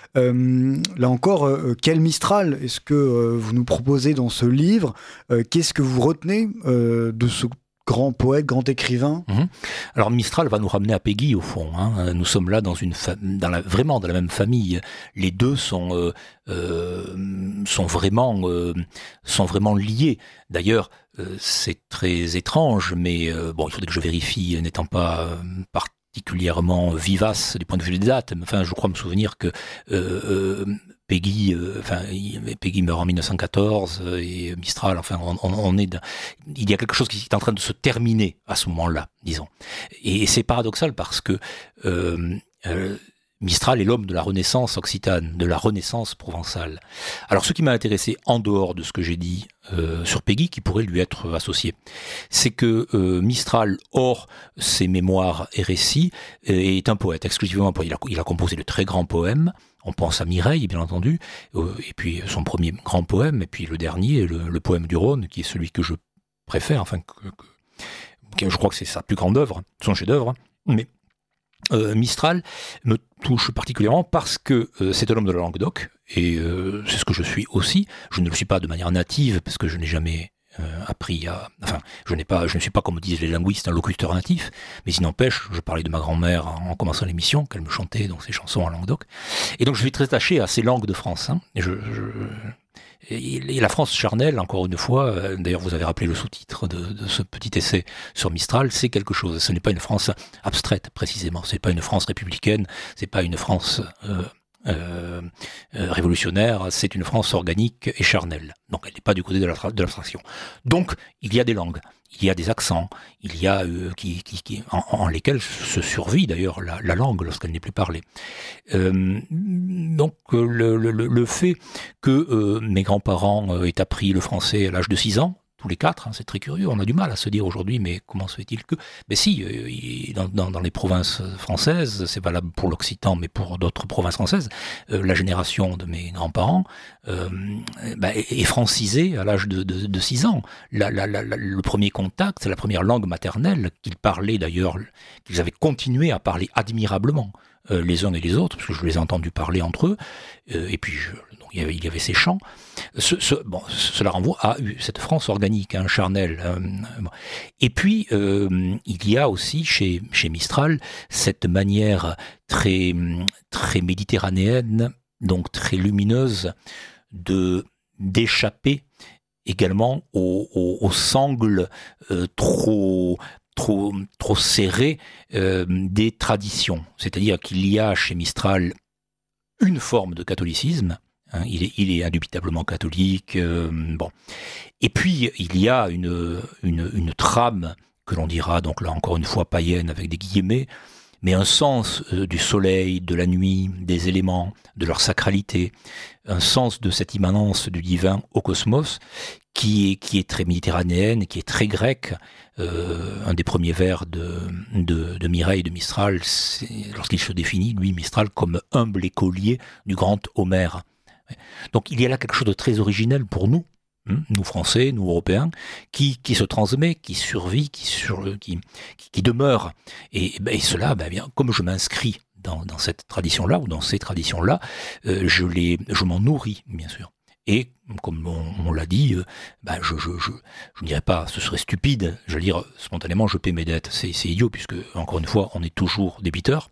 Là encore, quel Mistral est-ce que vous nous proposez dans ce livre? Qu'est-ce que vous retenez de ce grand poète, grand écrivain? Alors Mistral va nous ramener à Péguy au fond. Nous sommes là vraiment dans la même famille. Les deux sont vraiment liés. D'ailleurs, c'est très étrange, mais il faudrait que je vérifie, n'étant pas particulièrement vivace du point de vue des dates. Enfin, je crois me souvenir que Péguy meurt en 1914 et Mistral, enfin, il y a quelque chose qui est en train de se terminer à ce moment-là, disons. Et c'est paradoxal parce que Mistral est l'homme de la Renaissance occitane, de la Renaissance provençale. Alors, ce qui m'a intéressé, en dehors de ce que j'ai dit sur Péguy, qui pourrait lui être associé, c'est que Mistral, hors ses mémoires et récits, est un poète, exclusivement un poète. Il a composé de très grands poèmes. On pense à Mireille, bien entendu, et puis son premier grand poème, et puis le dernier, le poème du Rhône, qui est celui que je préfère, enfin, je crois que c'est sa plus grande œuvre, son chef-d'œuvre, mais Mistral me touche particulièrement parce que c'est un homme de la Languedoc, et c'est ce que je suis aussi. Je ne le suis pas de manière native, parce que je n'ai jamais appris à... Enfin, je ne suis pas, comme disent les linguistes, un locuteur natif, mais il n'empêche, je parlais de ma grand-mère en commençant l'émission, qu'elle me chantait donc ses chansons en Languedoc, et donc je suis très attaché à ces langues de France. Et la France charnelle, encore une fois, d'ailleurs vous avez rappelé le sous-titre de ce petit essai sur Mistral, c'est quelque chose. Ce n'est pas une France abstraite, précisément. C'est pas une France républicaine, c'est pas une France révolutionnaire, c'est une France organique et charnelle. Donc elle n'est pas du côté de l'abstraction. Donc il y a des langues, il y a des accents, il y a en lesquels se survit d'ailleurs la langue lorsqu'elle n'est plus parlée. Donc le fait que mes grands-parents aient appris le français à l'âge de 6 ans, tous les 4, c'est très curieux, on a du mal à se dire aujourd'hui, mais comment se fait-il que... Mais si, dans les provinces françaises, c'est valable pour l'Occitan, mais pour d'autres provinces françaises, la génération de mes grands-parents est francisée à l'âge de 6 ans. Le premier contact, c'est la première langue maternelle qu'ils parlaient d'ailleurs, qu'ils avaient continué à parler admirablement, les uns et les autres, parce que je les ai entendus parler entre eux, et puis donc il y avait ces chants. Cela renvoie à cette France organique, charnelle. Et puis, il y a aussi chez Mistral cette manière très, très méditerranéenne, donc très lumineuse, d'échapper également aux sangles trop serrés des traditions. C'est-à-dire qu'il y a chez Mistral une forme de catholicisme. Il est indubitablement catholique. Et puis, il y a une trame, que l'on dira, donc là encore une fois païenne avec des guillemets, mais un sens du soleil, de la nuit, des éléments, de leur sacralité, un sens de cette immanence du divin au cosmos, qui est très méditerranéenne, qui est très grecque. Un des premiers vers de Mireille de Mistral, c'est lorsqu'il se définit, lui, Mistral, comme humble écolier du grand Homère. Donc il y a là quelque chose de très originel pour nous, nous Français, nous Européens, qui se transmet, qui survit, qui demeure. Et cela, bien, comme je m'inscris dans cette tradition-là, ou dans ces traditions-là, je m'en nourris, bien sûr. Et comme on l'a dit, je ne dirais pas, ce serait stupide, je veux dire, spontanément, je paie mes dettes. C'est idiot, puisque, encore une fois, on est toujours débiteur.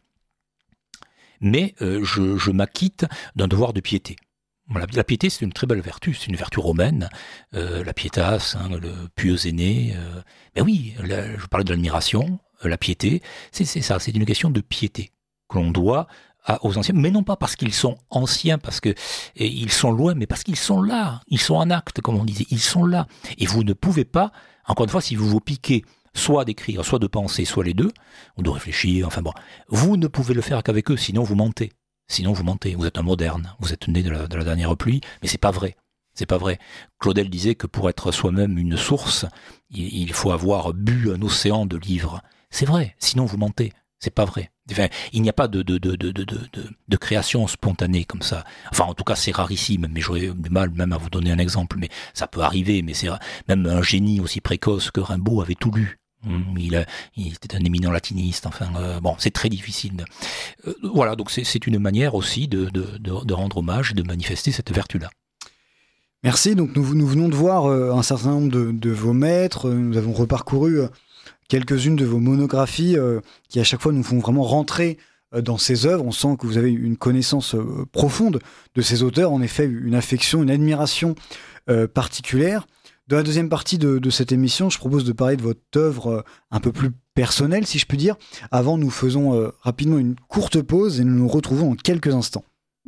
Mais je m'acquitte d'un devoir de piété. Voilà, la piété, c'est une très belle vertu, c'est une vertu romaine, la pietas, le pieux aîné. Mais oui, je parlais de l'admiration, la piété, c'est ça, c'est une question de piété que l'on doit aux anciens, mais non pas parce qu'ils sont anciens, parce que ils sont loin, mais parce qu'ils sont là, ils sont en acte, comme on disait, ils sont là. Et vous ne pouvez pas, encore une fois, si vous vous piquez soit d'écrire, soit de penser, soit les deux, ou de réfléchir, enfin bon, vous ne pouvez le faire qu'avec eux, sinon vous mentez. Sinon, vous mentez. Vous êtes un moderne. Vous êtes né de la dernière pluie. Mais c'est pas vrai. C'est pas vrai. Claudel disait que pour être soi-même une source, il faut avoir bu un océan de livres. C'est vrai. Sinon, vous mentez. C'est pas vrai. Enfin, il n'y a pas de création spontanée comme ça. Enfin, en tout cas, c'est rarissime. Mais j'aurais du mal même à vous donner un exemple. Mais ça peut arriver. Mais c'est même un génie aussi précoce que Rimbaud avait tout lu. Il était un éminent latiniste, enfin, c'est très difficile. Voilà, donc c'est une manière aussi de rendre hommage et de manifester cette vertu-là. Merci, donc nous venons de voir un certain nombre de vos maîtres, nous avons reparcouru quelques-unes de vos monographies qui à chaque fois nous font vraiment rentrer dans ces œuvres. On sent que vous avez une connaissance profonde de ces auteurs, en effet une affection, une admiration particulière. Dans la deuxième partie de cette émission, je propose de parler de votre œuvre un peu plus personnelle, si je puis dire. Avant, nous faisons rapidement une courte pause et nous nous retrouvons en quelques instants.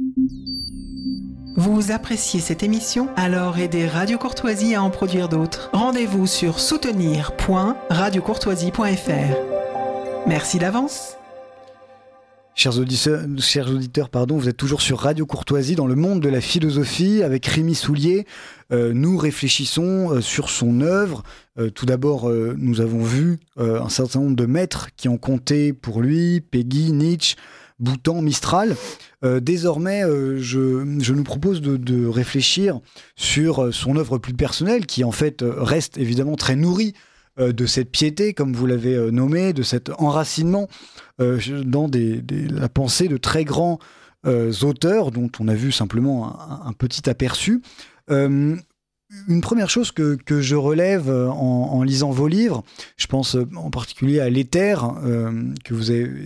Vous appréciez cette émission? Alors aidez Radio Courtoisie à en produire d'autres. Rendez-vous sur soutenir.radiocourtoisie.fr. Merci d'avance. Chers auditeurs, vous êtes toujours sur Radio Courtoisie dans le monde de la philosophie avec Rémi Soulier. Nous réfléchissons sur son œuvre. Tout d'abord, nous avons vu un certain nombre de maîtres qui ont compté pour lui, Péguy, Nietzsche, Boutan, Mistral. Désormais, je nous propose de réfléchir sur son œuvre plus personnelle qui en fait reste évidemment très nourrie de cette piété, comme vous l'avez nommé, de cet enracinement dans la pensée de très grands auteurs dont on a vu simplement un petit aperçu. Une première chose que je relève en lisant vos livres, je pense en particulier à L'Éther, que vous avez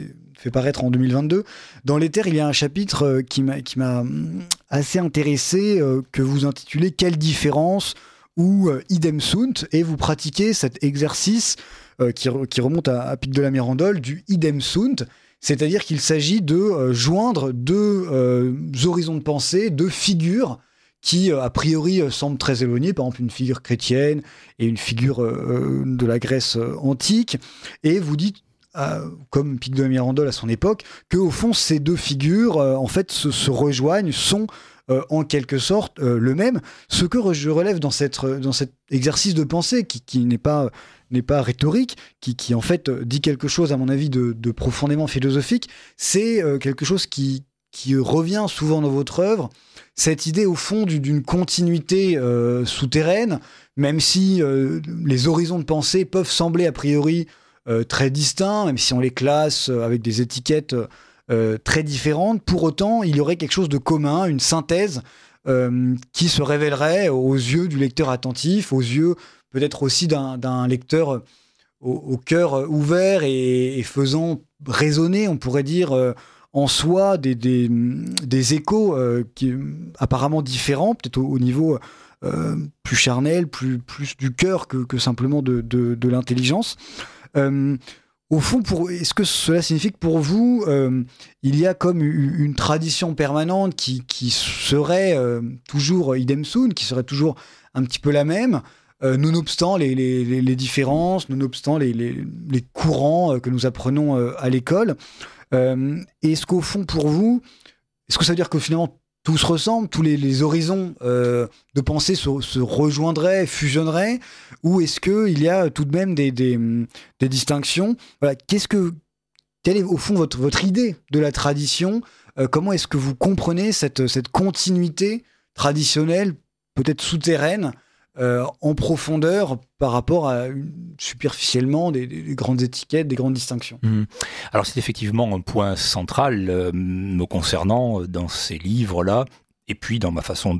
fait paraître en 2022. Dans l'Éther, il y a un chapitre qui m'a assez intéressé, que vous intitulez « Quelle différence ?» ou idem sunt, et vous pratiquez cet exercice qui remonte à Pic de la Mirandole du idem sunt, c'est-à-dire qu'il s'agit de joindre deux horizons de pensée, deux figures qui, a priori, semblent très éloignées, par exemple une figure chrétienne et une figure de la Grèce antique, et vous dites, comme Pic de la Mirandole à son époque, qu'au fond, ces deux figures, en fait, se rejoignent, sont en quelque sorte le même. Ce que je relève dans cet exercice de pensée qui n'est pas rhétorique, qui en fait dit quelque chose à mon avis de profondément philosophique, c'est quelque chose qui revient souvent dans votre œuvre, cette idée au fond d'une continuité souterraine, même si les horizons de pensée peuvent sembler a priori très distincts, même si on les classe avec des étiquettes très différentes, pour autant il y aurait quelque chose de commun, une synthèse qui se révélerait aux yeux du lecteur attentif, aux yeux peut-être aussi d'un lecteur au cœur ouvert et faisant résonner, on pourrait dire, en soi des échos qui apparemment différents, peut-être au niveau plus charnel, plus du cœur que simplement de l'intelligence. Au fond, est-ce que cela signifie que pour vous, il y a comme une tradition permanente qui serait toujours idem sunt, qui serait toujours un petit peu la même, nonobstant les différences, nonobstant les courants que nous apprenons à l'école? Est-ce qu'au fond, pour vous, est-ce que ça veut dire que finalement tout se ressemble, tous les horizons de pensée se rejoindraient, fusionneraient, ou est-ce qu'il y a tout de même des distinctions? Voilà, quelle est au fond votre idée de la tradition? Comment est-ce que vous comprenez cette continuité traditionnelle, peut-être souterraine, en profondeur par rapport à superficiellement des grandes étiquettes, des grandes distinctions? Alors c'est effectivement un point central me concernant dans ces livres-là, et puis dans ma façon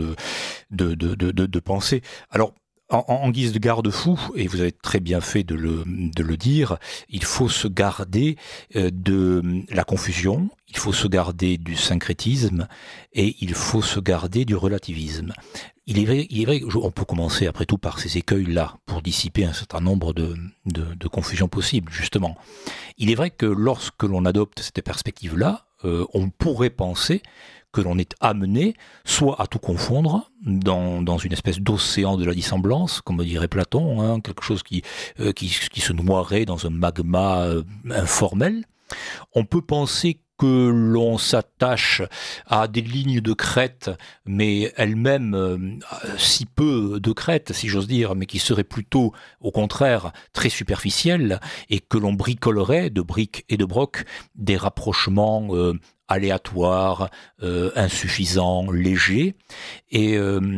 de penser. Alors en guise de garde-fou, et vous avez très bien fait de le dire, il faut se garder de la confusion, il faut se garder du syncrétisme, et il faut se garder du relativisme. Il est vrai on peut commencer après tout par ces écueils-là, pour dissiper un certain nombre de confusions possibles, justement. Il est vrai que lorsque l'on adopte cette perspective-là, on pourrait penser que l'on est amené soit à tout confondre dans une espèce d'océan de la dissemblance, comme dirait Platon, hein, quelque chose qui se noierait dans un magma informel. On peut penser que l'on s'attache à des lignes de crête, mais elles-mêmes si peu de crête, si j'ose dire, mais qui seraient plutôt, au contraire, très superficielles, et que l'on bricolerait de briques et de brocs des rapprochements aléatoires, insuffisants, légers, et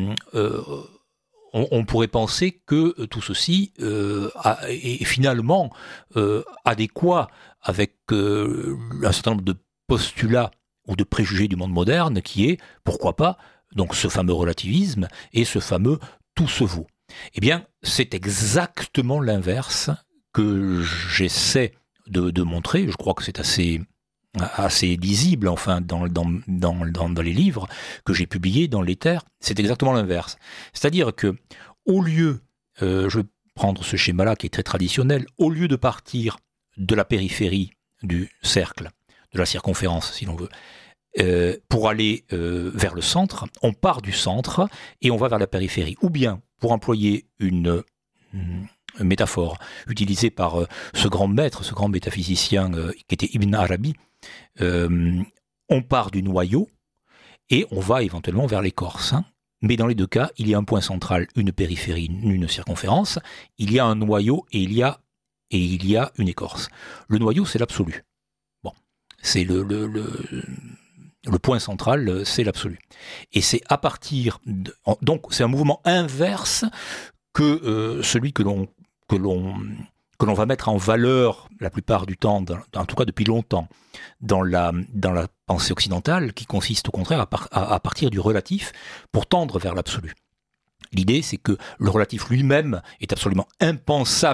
on pourrait penser que tout ceci est finalement adéquat avec un certain nombre de postulats ou de préjugés du monde moderne, qui est, pourquoi pas, donc ce fameux relativisme et ce fameux tout se vaut. Eh bien, c'est exactement l'inverse que j'essaie de montrer. Je crois que c'est assez lisible, enfin, dans les livres que j'ai publiés dans l'Éther. C'est exactement l'inverse. C'est-à-dire que, au lieu, je vais prendre ce schéma-là qui est très traditionnel, au lieu de partir de la périphérie du cercle, de la circonférence, si l'on veut, pour aller vers le centre, on part du centre et on va vers la périphérie. Ou bien, pour employer une métaphore utilisée par ce grand maître, ce grand métaphysicien qui était Ibn Arabi, on part du noyau et on va éventuellement vers l'écorce. Mais dans les deux cas, il y a un point central, une périphérie, une circonférence, il y a un noyau et il y a une écorce. Le noyau, c'est l'absolu. Bon, c'est le point central, c'est l'absolu. Et c'est à partir donc c'est un mouvement inverse que celui que l'on va mettre en valeur la plupart du temps, en tout cas depuis longtemps, dans la pensée occidentale, qui consiste au contraire à partir du relatif pour tendre vers l'absolu. L'idée, c'est que le relatif lui-même est absolument impensable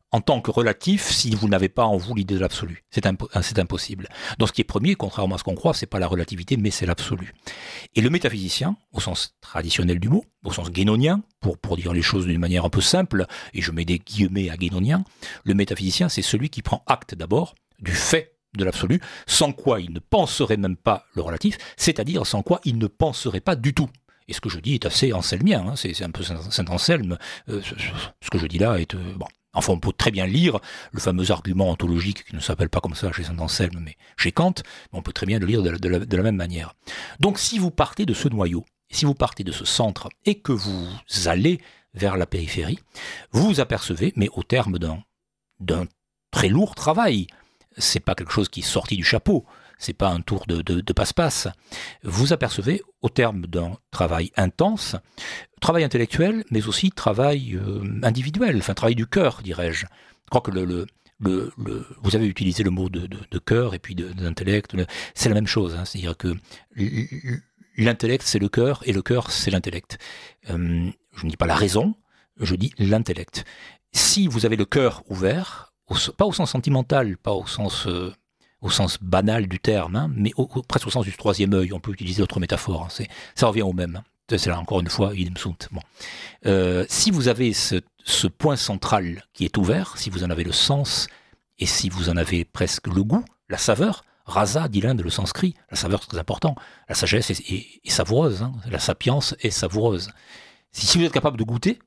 en tant que relatif si vous n'avez pas en vous l'idée de l'absolu. C'est impossible. Donc ce qui est premier, contrairement à ce qu'on croit, c'est pas la relativité, mais c'est l'absolu. Et le métaphysicien, au sens traditionnel du mot, au sens guénonien, pour dire les choses d'une manière un peu simple, et je mets des guillemets à guénonien, le métaphysicien, c'est celui qui prend acte d'abord du fait de l'absolu, sans quoi il ne penserait même pas le relatif, c'est-à-dire sans quoi il ne penserait pas du tout. Et ce que je dis est assez anselmien, hein, c'est un peu Saint-Anselme, ce que je dis là est... bon. Enfin, on peut très bien lire le fameux argument ontologique qui ne s'appelle pas comme ça chez Saint-Anselme, mais chez Kant, mais on peut très bien le lire de la même manière. Donc si vous partez de ce noyau, si vous partez de ce centre, et que vous allez vers la périphérie, vous vous apercevez, mais au terme d'un très lourd travail, c'est pas quelque chose qui est sorti du chapeau, c'est pas un tour de passe-passe. Vous apercevez, au terme d'un travail intense, travail intellectuel, mais aussi travail individuel, enfin travail du cœur, dirais-je. Je crois que vous avez utilisé le mot de cœur et puis d'intellect, c'est la même chose, hein, c'est-à-dire que l'intellect c'est le cœur et le cœur c'est l'intellect. Je ne dis pas la raison, je dis l'intellect. Si vous avez le cœur ouvert, pas au sens sentimental, pas au sens banal du terme, hein, mais presque au sens du troisième œil, on peut utiliser d'autres métaphores, hein, ça revient au même. Hein. C'est là encore une fois, idem sunt. Bon. Si vous avez ce point central qui est ouvert, si vous en avez le sens, et si vous en avez presque le goût, la saveur, rasa, dit l'un de le sanskrit, la saveur c'est très important, la sagesse est savoureuse, hein, la sapience est savoureuse. Si vous êtes capable de goûter,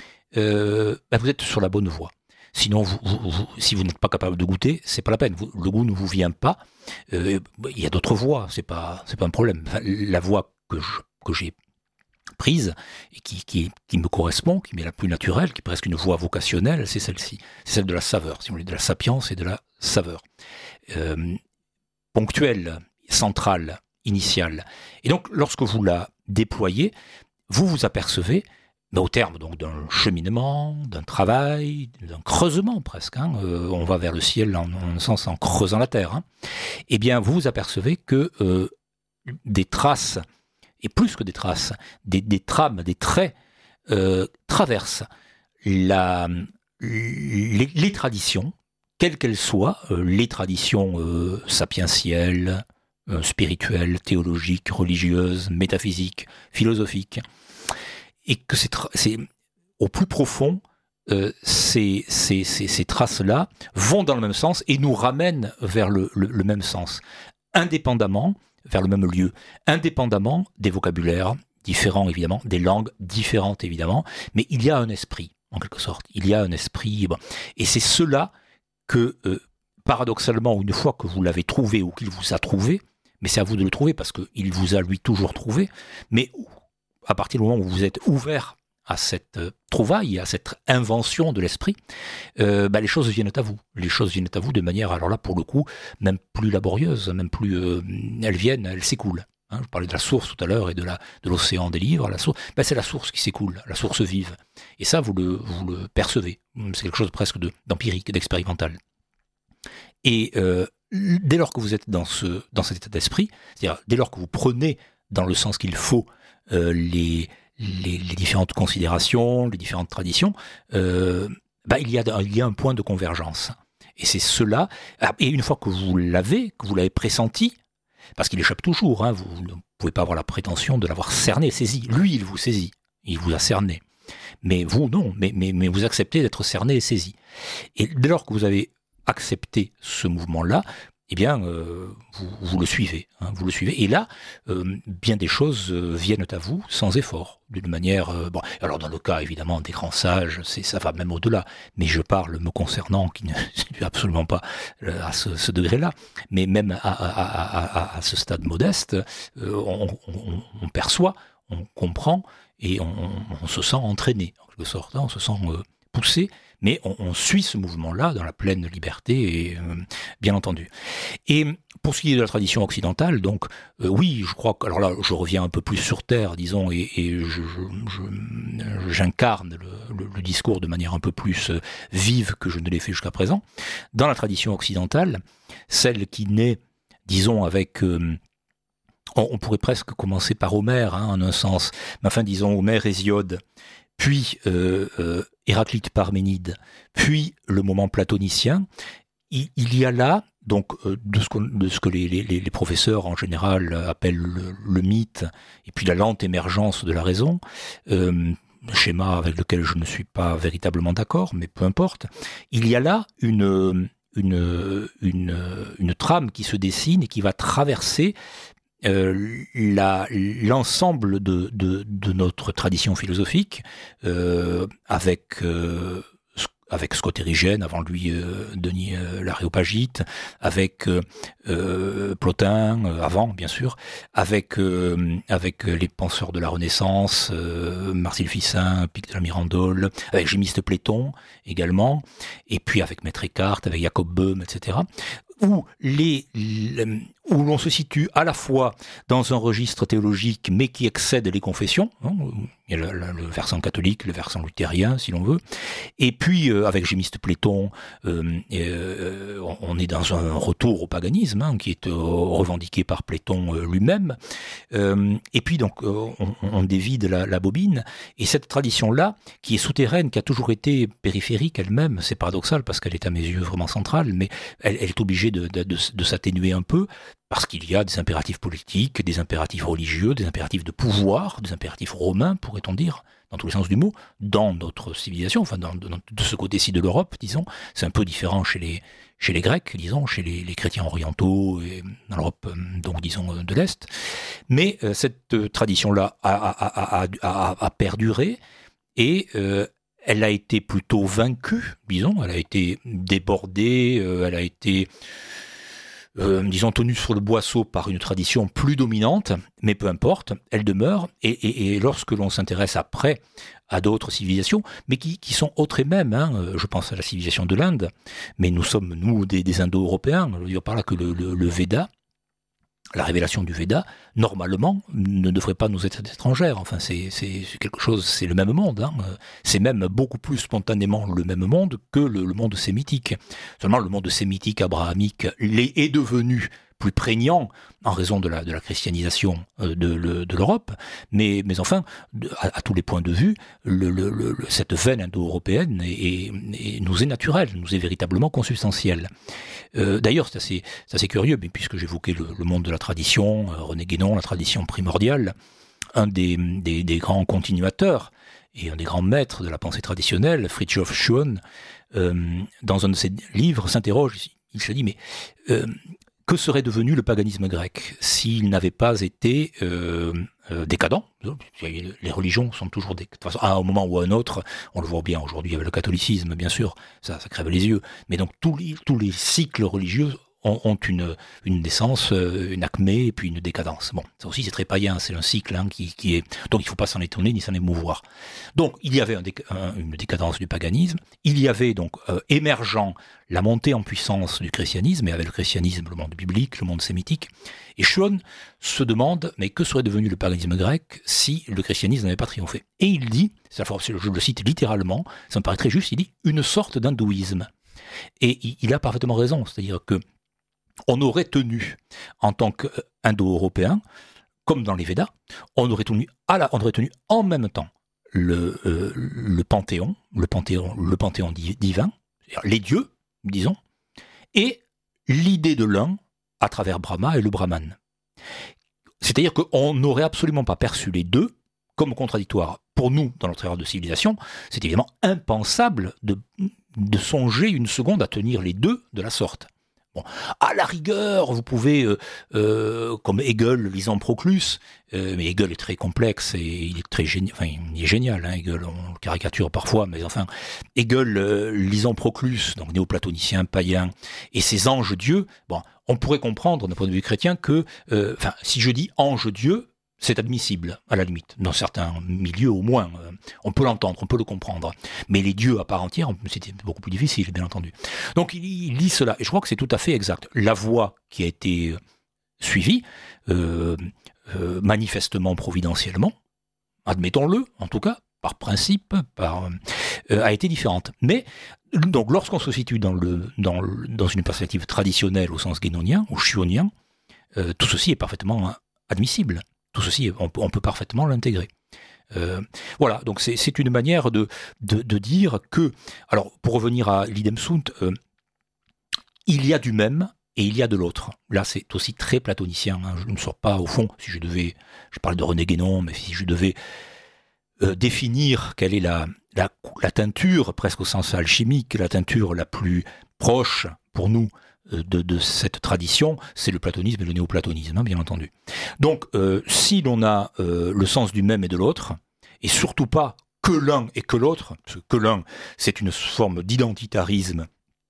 vous êtes sur la bonne voie. Sinon, si vous n'êtes pas capable de goûter, c'est pas la peine. Le goût ne vous vient pas. Il y a d'autres voies, c'est pas un problème. Enfin, la voie que j'ai prise et qui me correspond, qui m'est la plus naturelle, qui est presque une voie vocationnelle, c'est celle-ci. C'est celle de la saveur, si vous voulez, de la sapience et de la saveur. Ponctuelle, centrale, initiale. Et donc, lorsque vous la déployez, vous vous apercevez, au terme donc d'un cheminement, d'un travail, d'un creusement presque, hein, on va vers le ciel en un sens en creusant la terre, hein, eh bien vous vous apercevez que des traces, et plus que des traces, des trames, des traits traversent les traditions, quelles qu'elles soient, les traditions sapientielles, spirituelles, théologiques, religieuses, métaphysiques, philosophiques, et que c'est au plus profond, ces traces-là vont dans le même sens et nous ramènent vers le même sens, indépendamment, vers le même lieu, indépendamment des vocabulaires différents évidemment, des langues différentes évidemment, mais il y a un esprit, en quelque sorte, il y a un esprit, bon. Et c'est cela que, paradoxalement, une fois que vous l'avez trouvé ou qu'il vous a trouvé, mais c'est à vous de le trouver parce qu'il vous a lui toujours trouvé, mais à partir du moment où vous êtes ouvert à cette trouvaille, à cette invention de l'esprit, les choses viennent à vous. Les choses viennent à vous de manière, alors là, pour le coup, même plus laborieuse, même plus... elles s'écoulent. Hein, je parlais de la source tout à l'heure et de l'océan des livres. La source, c'est la source qui s'écoule, la source vive. Et ça, vous le percevez. C'est quelque chose presque d'empirique, d'expérimental. Et dès lors que vous êtes dans cet état d'esprit, c'est-à-dire dès lors que vous prenez dans le sens qu'il faut les différentes considérations, les différentes traditions, il y a un point de convergence. Et c'est cela. Et une fois que vous l'avez pressenti, parce qu'il échappe toujours, hein, vous ne pouvez pas avoir la prétention de l'avoir cerné, saisi. Lui, il vous saisit, il vous a cerné. Mais vous, non. Mais vous acceptez d'être cerné et saisi. Et dès lors que vous avez accepté ce mouvement-là, eh bien, vous le suivez. Hein, vous le suivez. Et là, bien des choses viennent à vous sans effort, d'une manière... alors dans le cas, évidemment, des grands sages, ça va même au-delà. Mais je parle me concernant, qui ne suis absolument pas à ce degré-là. Mais même à ce stade modeste, on perçoit, on comprend, et on se sent entraîné, en quelque sorte. Hein, on se sent poussé, mais on suit ce mouvement-là dans la pleine liberté, et, bien entendu. Et pour ce qui est de la tradition occidentale, donc, oui, je crois que, alors là, je reviens un peu plus sur terre, disons, et j'incarne le discours de manière un peu plus vive que je ne l'ai fait jusqu'à présent. Dans la tradition occidentale, celle qui naît, disons, avec... on pourrait presque commencer par Homère, hein, en un sens, mais enfin, disons, Homère, Hésiode, puis Héraclite Parménide, puis le moment platonicien, il y a là, donc, de ce que les professeurs en général appellent le mythe, et puis la lente émergence de la raison, schéma avec lequel je ne suis pas véritablement d'accord, mais peu importe, il y a là une trame qui se dessine et qui va traverser l'ensemble de notre tradition philosophique, avec Scott Érigène, avant lui Denis l'Aréopagite, avec Plotin, avant bien sûr, avec les penseurs de la Renaissance, Marcille Ficin, Pic de la Mirandole, avec Gémiste Pléton également, et puis avec Maître Eckhart, avec Jacob Böhm, etc., où l'on se situe à la fois dans un registre théologique, mais qui excède les confessions. Il y a le versant catholique, le versant luthérien, si l'on veut. Et puis, avec Gémiste Pléton, on est dans un retour au paganisme, qui est revendiqué par Pléton lui-même. Et puis, donc, on dévide la bobine. Et cette tradition-là, qui est souterraine, qui a toujours été périphérique elle-même, c'est paradoxal, parce qu'elle est à mes yeux vraiment centrale, mais elle est obligée de s'atténuer un peu, parce qu'il y a des impératifs politiques, des impératifs religieux, des impératifs de pouvoir, des impératifs romains, pourrait-on dire, dans tous les sens du mot, dans notre civilisation, enfin de ce côté-ci de l'Europe, disons. C'est un peu différent chez les Grecs, disons, chez les chrétiens orientaux, et dans l'Europe, donc disons, de l'Est. Mais cette tradition-là a perduré, et elle a été plutôt vaincue, disons, elle a été débordée, elle a été... disons, tenue sur le boisseau par une tradition plus dominante, mais peu importe, elle demeure, et lorsque l'on s'intéresse après à d'autres civilisations, mais qui sont autres et mêmes, je pense à la civilisation de l'Inde, mais nous sommes, nous, des Indo-Européens, je veux dire par là que le Veda, la révélation du Veda, normalement, ne devrait pas nous être étrangère. Enfin, c'est quelque chose, c'est le même monde. C'est même beaucoup plus spontanément le même monde que le monde sémitique. Seulement, le monde sémitique, abrahamique, est devenu plus prégnant en raison de la christianisation de l'Europe, mais enfin, à tous les points de vue, cette veine indo-européenne nous est naturelle, nous est véritablement consubstantielle. D'ailleurs, c'est assez curieux, mais puisque j'évoquais le monde de la tradition, René Guénon, la tradition primordiale, un des grands continuateurs et un des grands maîtres de la pensée traditionnelle, Fridtjof Schuon, dans un de ses livres, s'interroge, il se dit, mais que serait devenu le paganisme grec s'il n'avait pas été décadent? Les religions sont toujours de toute façon, à un moment ou à un autre, on le voit bien aujourd'hui avec le catholicisme, bien sûr, ça crève les yeux, mais donc tous les cycles religieux ont une naissance, une acmé et puis une décadence. Bon, ça aussi c'est très païen, c'est un cycle qui est... Donc il ne faut pas s'en étonner ni s'en émouvoir. Donc il y avait une décadence du paganisme, il y avait donc émergent la montée en puissance du christianisme, et avec le christianisme, le monde biblique, le monde sémitique. Et Schuon se demande, mais que serait devenu le paganisme grec si le christianisme n'avait pas triomphé? Et il dit, je le cite littéralement, ça me paraît très juste, il dit « une sorte d'hindouisme ». Et il a parfaitement raison, c'est-à-dire que on aurait tenu, en tant qu'Indo-Européens, comme dans les Védas, on aurait tenu en même temps le panthéon divin, les dieux, disons, et l'idée de l'un à travers Brahma et le Brahman. C'est-à-dire qu'on n'aurait absolument pas perçu les deux comme contradictoires. Pour nous, dans notre ère de civilisation, c'est évidemment impensable de songer une seconde à tenir les deux de la sorte. Bon, à la rigueur, vous pouvez, comme Hegel lisant Proclus, mais Hegel est très complexe et il est très génial. Enfin, il est génial, Hegel, on le caricature parfois, mais enfin, Hegel lisant Proclus, donc néoplatonicien, païen, et ses anges dieux. Bon, on pourrait comprendre d'un point de vue chrétien que, si je dis ange dieu, c'est admissible, à la limite, dans certains milieux au moins. On peut l'entendre, on peut le comprendre. Mais les dieux à part entière, c'était beaucoup plus difficile, bien entendu. Donc il lit cela, et je crois que c'est tout à fait exact. La voie qui a été suivie, manifestement, providentiellement, admettons-le, en tout cas, par principe, a été différente. Mais, donc, lorsqu'on se situe dans une perspective traditionnelle au sens guénonien, ou schuonien, tout ceci est parfaitement admissible. Tout ceci, on peut parfaitement l'intégrer. Voilà, donc c'est une manière de dire que, alors pour revenir à l'idem sunt, il y a du même et il y a de l'autre. Là, c'est aussi très platonicien. Hein. Je ne sors pas, au fond, si je devais, je parle de René Guénon, mais si je devais définir quelle est la teinture, presque au sens alchimique, la teinture la plus proche pour nous de cette tradition, c'est le platonisme et le néoplatonisme, hein, bien entendu. Donc, si l'on a le sens du même et de l'autre, et surtout pas que l'un et que l'autre, parce que l'un, c'est une forme d'identitarisme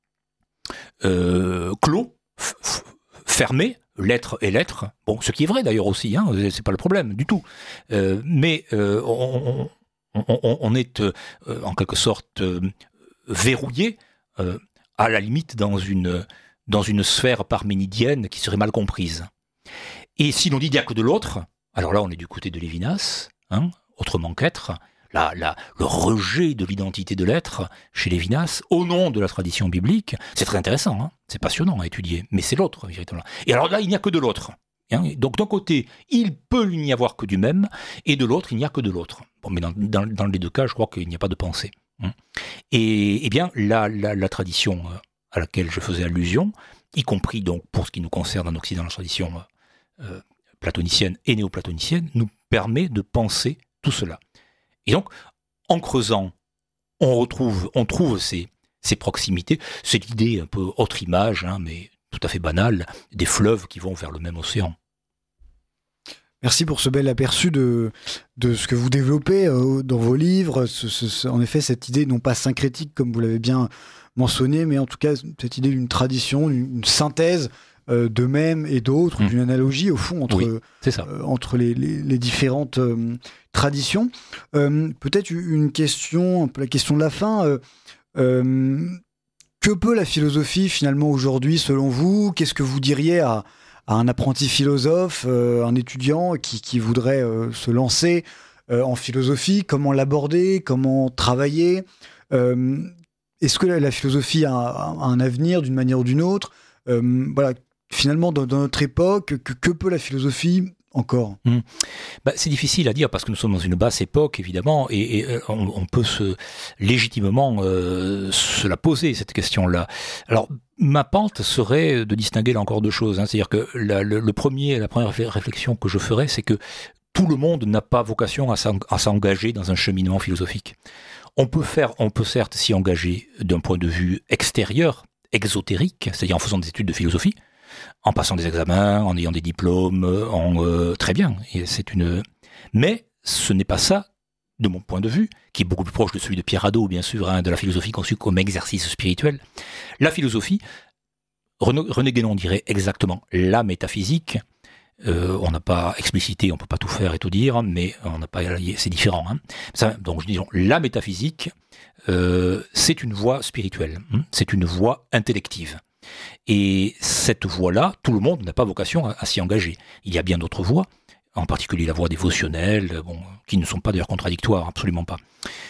clos, fermé, l'être et l'être, bon, ce qui est vrai d'ailleurs aussi, hein, c'est pas le problème du tout, mais on est en quelque sorte verrouillé, à la limite dans une sphère parménidienne qui serait mal comprise. Et si l'on dit il n'y a que de l'autre, alors là on est du côté de Lévinas, hein, autrement qu'être, le rejet de l'identité de l'être chez Lévinas, au nom de la tradition biblique, c'est très intéressant, hein, c'est passionnant à étudier, mais c'est l'autre, véritablement. Et alors là, il n'y a que de l'autre. Hein, donc d'un côté, il peut n'y avoir que du même, et de l'autre, il n'y a que de l'autre. Bon, mais dans les deux cas, je crois qu'il n'y a pas de pensée. Hein. Et bien, la tradition à laquelle je faisais allusion, y compris donc pour ce qui nous concerne en Occident, la tradition platonicienne et néoplatonicienne, nous permet de penser tout cela. Et donc, en creusant, on trouve ces proximités. C'est l'idée un peu autre image, hein, mais tout à fait banale, des fleuves qui vont vers le même océan. Merci pour ce bel aperçu de ce que vous développez dans vos livres. En effet, cette idée non pas syncrétique, comme vous l'avez bien mentionné, mais en tout cas, cette idée d'une tradition, une synthèse de même et d'autres, d'une analogie au fond entre les différentes traditions. Peut-être une question, un peu la question de la fin. Que peut la philosophie finalement aujourd'hui selon vous ? Qu'est-ce que vous diriez à un apprenti philosophe, un étudiant qui voudrait se lancer en philosophie ? Comment l'aborder ? Comment travailler ? Est-ce que la philosophie a un avenir d'une manière ou d'une autre ? Voilà. Finalement, dans notre époque, que peut la philosophie encore ? C'est difficile à dire parce que nous sommes dans une basse époque, évidemment, et on peut légitimement se la poser, cette question-là. Alors, ma pente serait de distinguer là encore deux choses. Hein. C'est-à-dire que la première réflexion que je ferais, c'est que tout le monde n'a pas vocation à s'engager dans un cheminement philosophique. On peut certes s'y engager d'un point de vue extérieur, exotérique, c'est-à-dire en faisant des études de philosophie, en passant des examens, en ayant des diplômes, très bien. Mais ce n'est pas ça, de mon point de vue, qui est beaucoup plus proche de celui de Pierre Hadot, bien sûr, hein, de la philosophie conçue comme exercice spirituel. La philosophie, René Guénon dirait exactement la métaphysique. On n'a pas explicité, on peut pas tout faire et tout dire, mais c'est différent. Hein. Donc, disons, la métaphysique, c'est une voie spirituelle, c'est une voie intellective. Et cette voie-là, tout le monde n'a pas vocation à s'y engager. Il y a bien d'autres voies, en particulier la voie dévotionnelle, qui ne sont pas d'ailleurs contradictoires, absolument pas.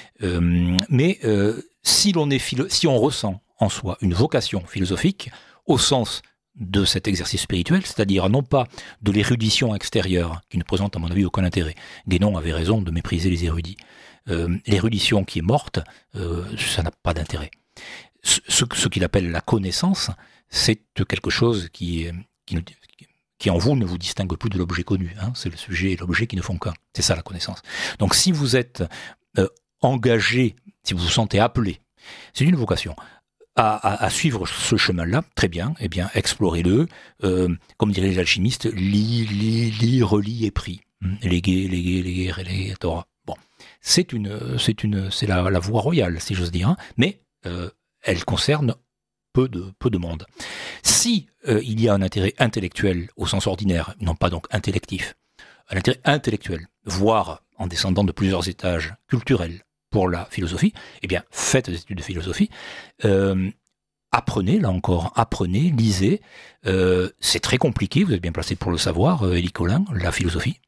Mais si on ressent en soi une vocation philosophique, au sens de cet exercice spirituel, c'est-à-dire non pas de l'érudition extérieure, qui ne présente à mon avis aucun intérêt. Guénon avait raison de mépriser les érudits. L'érudition qui est morte, ça n'a pas d'intérêt. Ce qu'il appelle la connaissance, c'est quelque chose qui en vous ne vous distingue plus de l'objet connu. Hein. C'est le sujet et l'objet qui ne font qu'un. C'est ça la connaissance. Donc si vous êtes engagé, si vous vous sentez appelé, c'est une vocation, à suivre ce chemin-là, très bien, eh bien explorez-le. Comme diraient les alchimistes, lis, relis et prie. Léguer, Torah. Bon, c'est la voie royale, si j'ose dire, hein, mais elle concerne peu de monde. Si il y a un intérêt intellectuel au sens ordinaire, non pas donc intellectif, un intérêt intellectuel, voire en descendant de plusieurs étages culturels pour la philosophie, eh bien faites des études de philosophie, apprenez, lisez, c'est très compliqué, vous êtes bien placé pour le savoir, Élie Colin, la philosophie,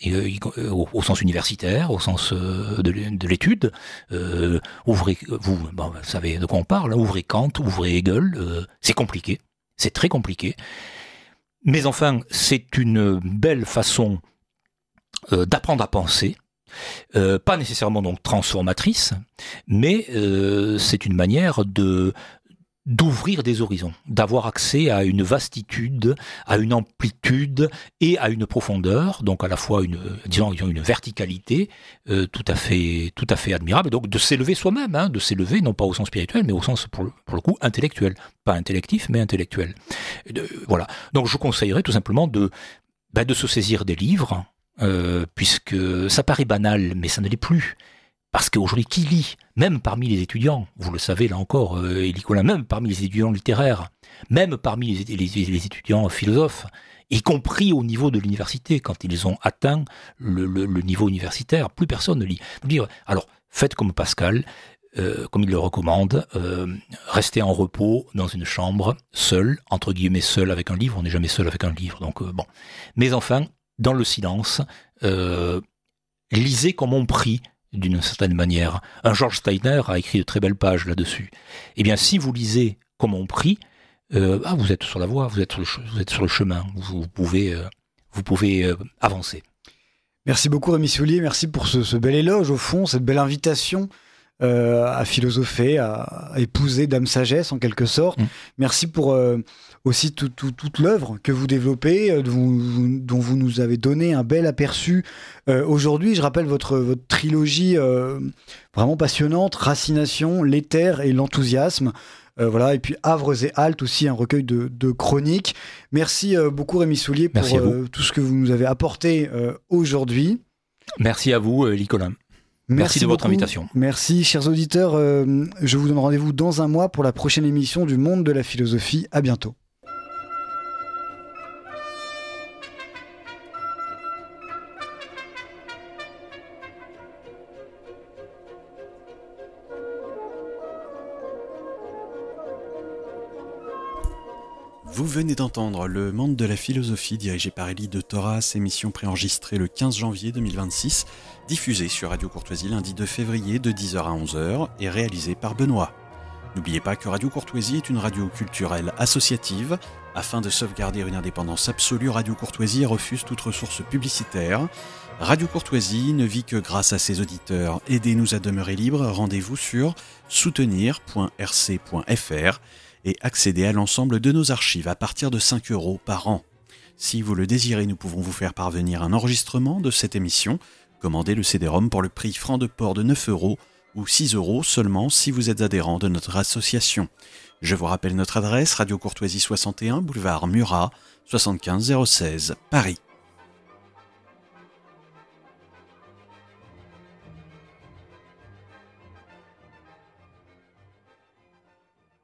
au sens universitaire, au sens de l'étude, vous savez de quoi on parle, hein, ouvrez Kant, ouvrez Hegel, c'est compliqué, c'est très compliqué, mais enfin c'est une belle façon d'apprendre à penser, Pas nécessairement donc transformatrice, mais c'est une manière d'ouvrir des horizons, d'avoir accès à une vastitude, à une amplitude et à une profondeur, donc à la fois une verticalité tout à fait admirable, et donc de s'élever soi-même, de s'élever non pas au sens spirituel, mais au sens pour le coup intellectuel, pas intellectif mais intellectuel. Voilà. Donc je conseillerais tout simplement de se saisir des livres, puisque ça paraît banal, mais ça ne l'est plus. Parce qu'aujourd'hui, qui lit? Même parmi les étudiants, vous le savez là encore, Élie Colin, même parmi les étudiants littéraires, même parmi les étudiants philosophes, y compris au niveau de l'université, quand ils ont atteint le niveau universitaire, plus personne ne lit. Alors, faites comme Pascal, comme il le recommande, restez en repos dans une chambre, seul, entre guillemets seul avec un livre, on n'est jamais seul avec un livre, donc bon. Mais enfin, dans le silence, lisez comme on prie, d'une certaine manière. Un George Steiner a écrit de très belles pages là-dessus. Eh bien, si vous lisez comme on prie, vous êtes sur la voie, vous êtes sur le chemin, vous pouvez avancer. Merci beaucoup Rémi Soulier, merci pour ce bel éloge au fond, cette belle invitation à philosopher, à épouser Dame Sagesse en quelque sorte. Merci pour aussi toute l'œuvre que vous développez, dont vous nous avez donné un bel aperçu aujourd'hui. Je rappelle votre trilogie vraiment passionnante, Racination, l'éther et l'enthousiasme. Voilà, et puis Havres et Haltes aussi, un recueil de chroniques. Merci beaucoup Rémi Soulier pour tout ce que vous nous avez apporté aujourd'hui. Merci à vous, Élie Colin. Merci de votre invitation. Merci, chers auditeurs. Je vous donne rendez-vous dans un mois pour la prochaine émission du Monde de la Philosophie. À bientôt. Vous venez d'entendre Le Monde de la Philosophie, dirigé par Élie de Thoras, émission préenregistrée le 15 janvier 2026, diffusée sur Radio Courtoisie lundi 2 février de 10h à 11h et réalisée par Benoît. N'oubliez pas que Radio Courtoisie est une radio culturelle associative. Afin de sauvegarder une indépendance absolue, Radio Courtoisie refuse toute ressource publicitaire. Radio Courtoisie ne vit que grâce à ses auditeurs. Aidez-nous à demeurer libres, rendez-vous sur soutenir.rc.fr et accédez à l'ensemble de nos archives à partir de 5 € par an. Si vous le désirez, nous pouvons vous faire parvenir un enregistrement de cette émission. Commandez le CD-ROM pour le prix franc de port de 9 € ou 6 € seulement si vous êtes adhérent de notre association. Je vous rappelle notre adresse, Radio Courtoisie 61, boulevard Murat, 75 016, Paris.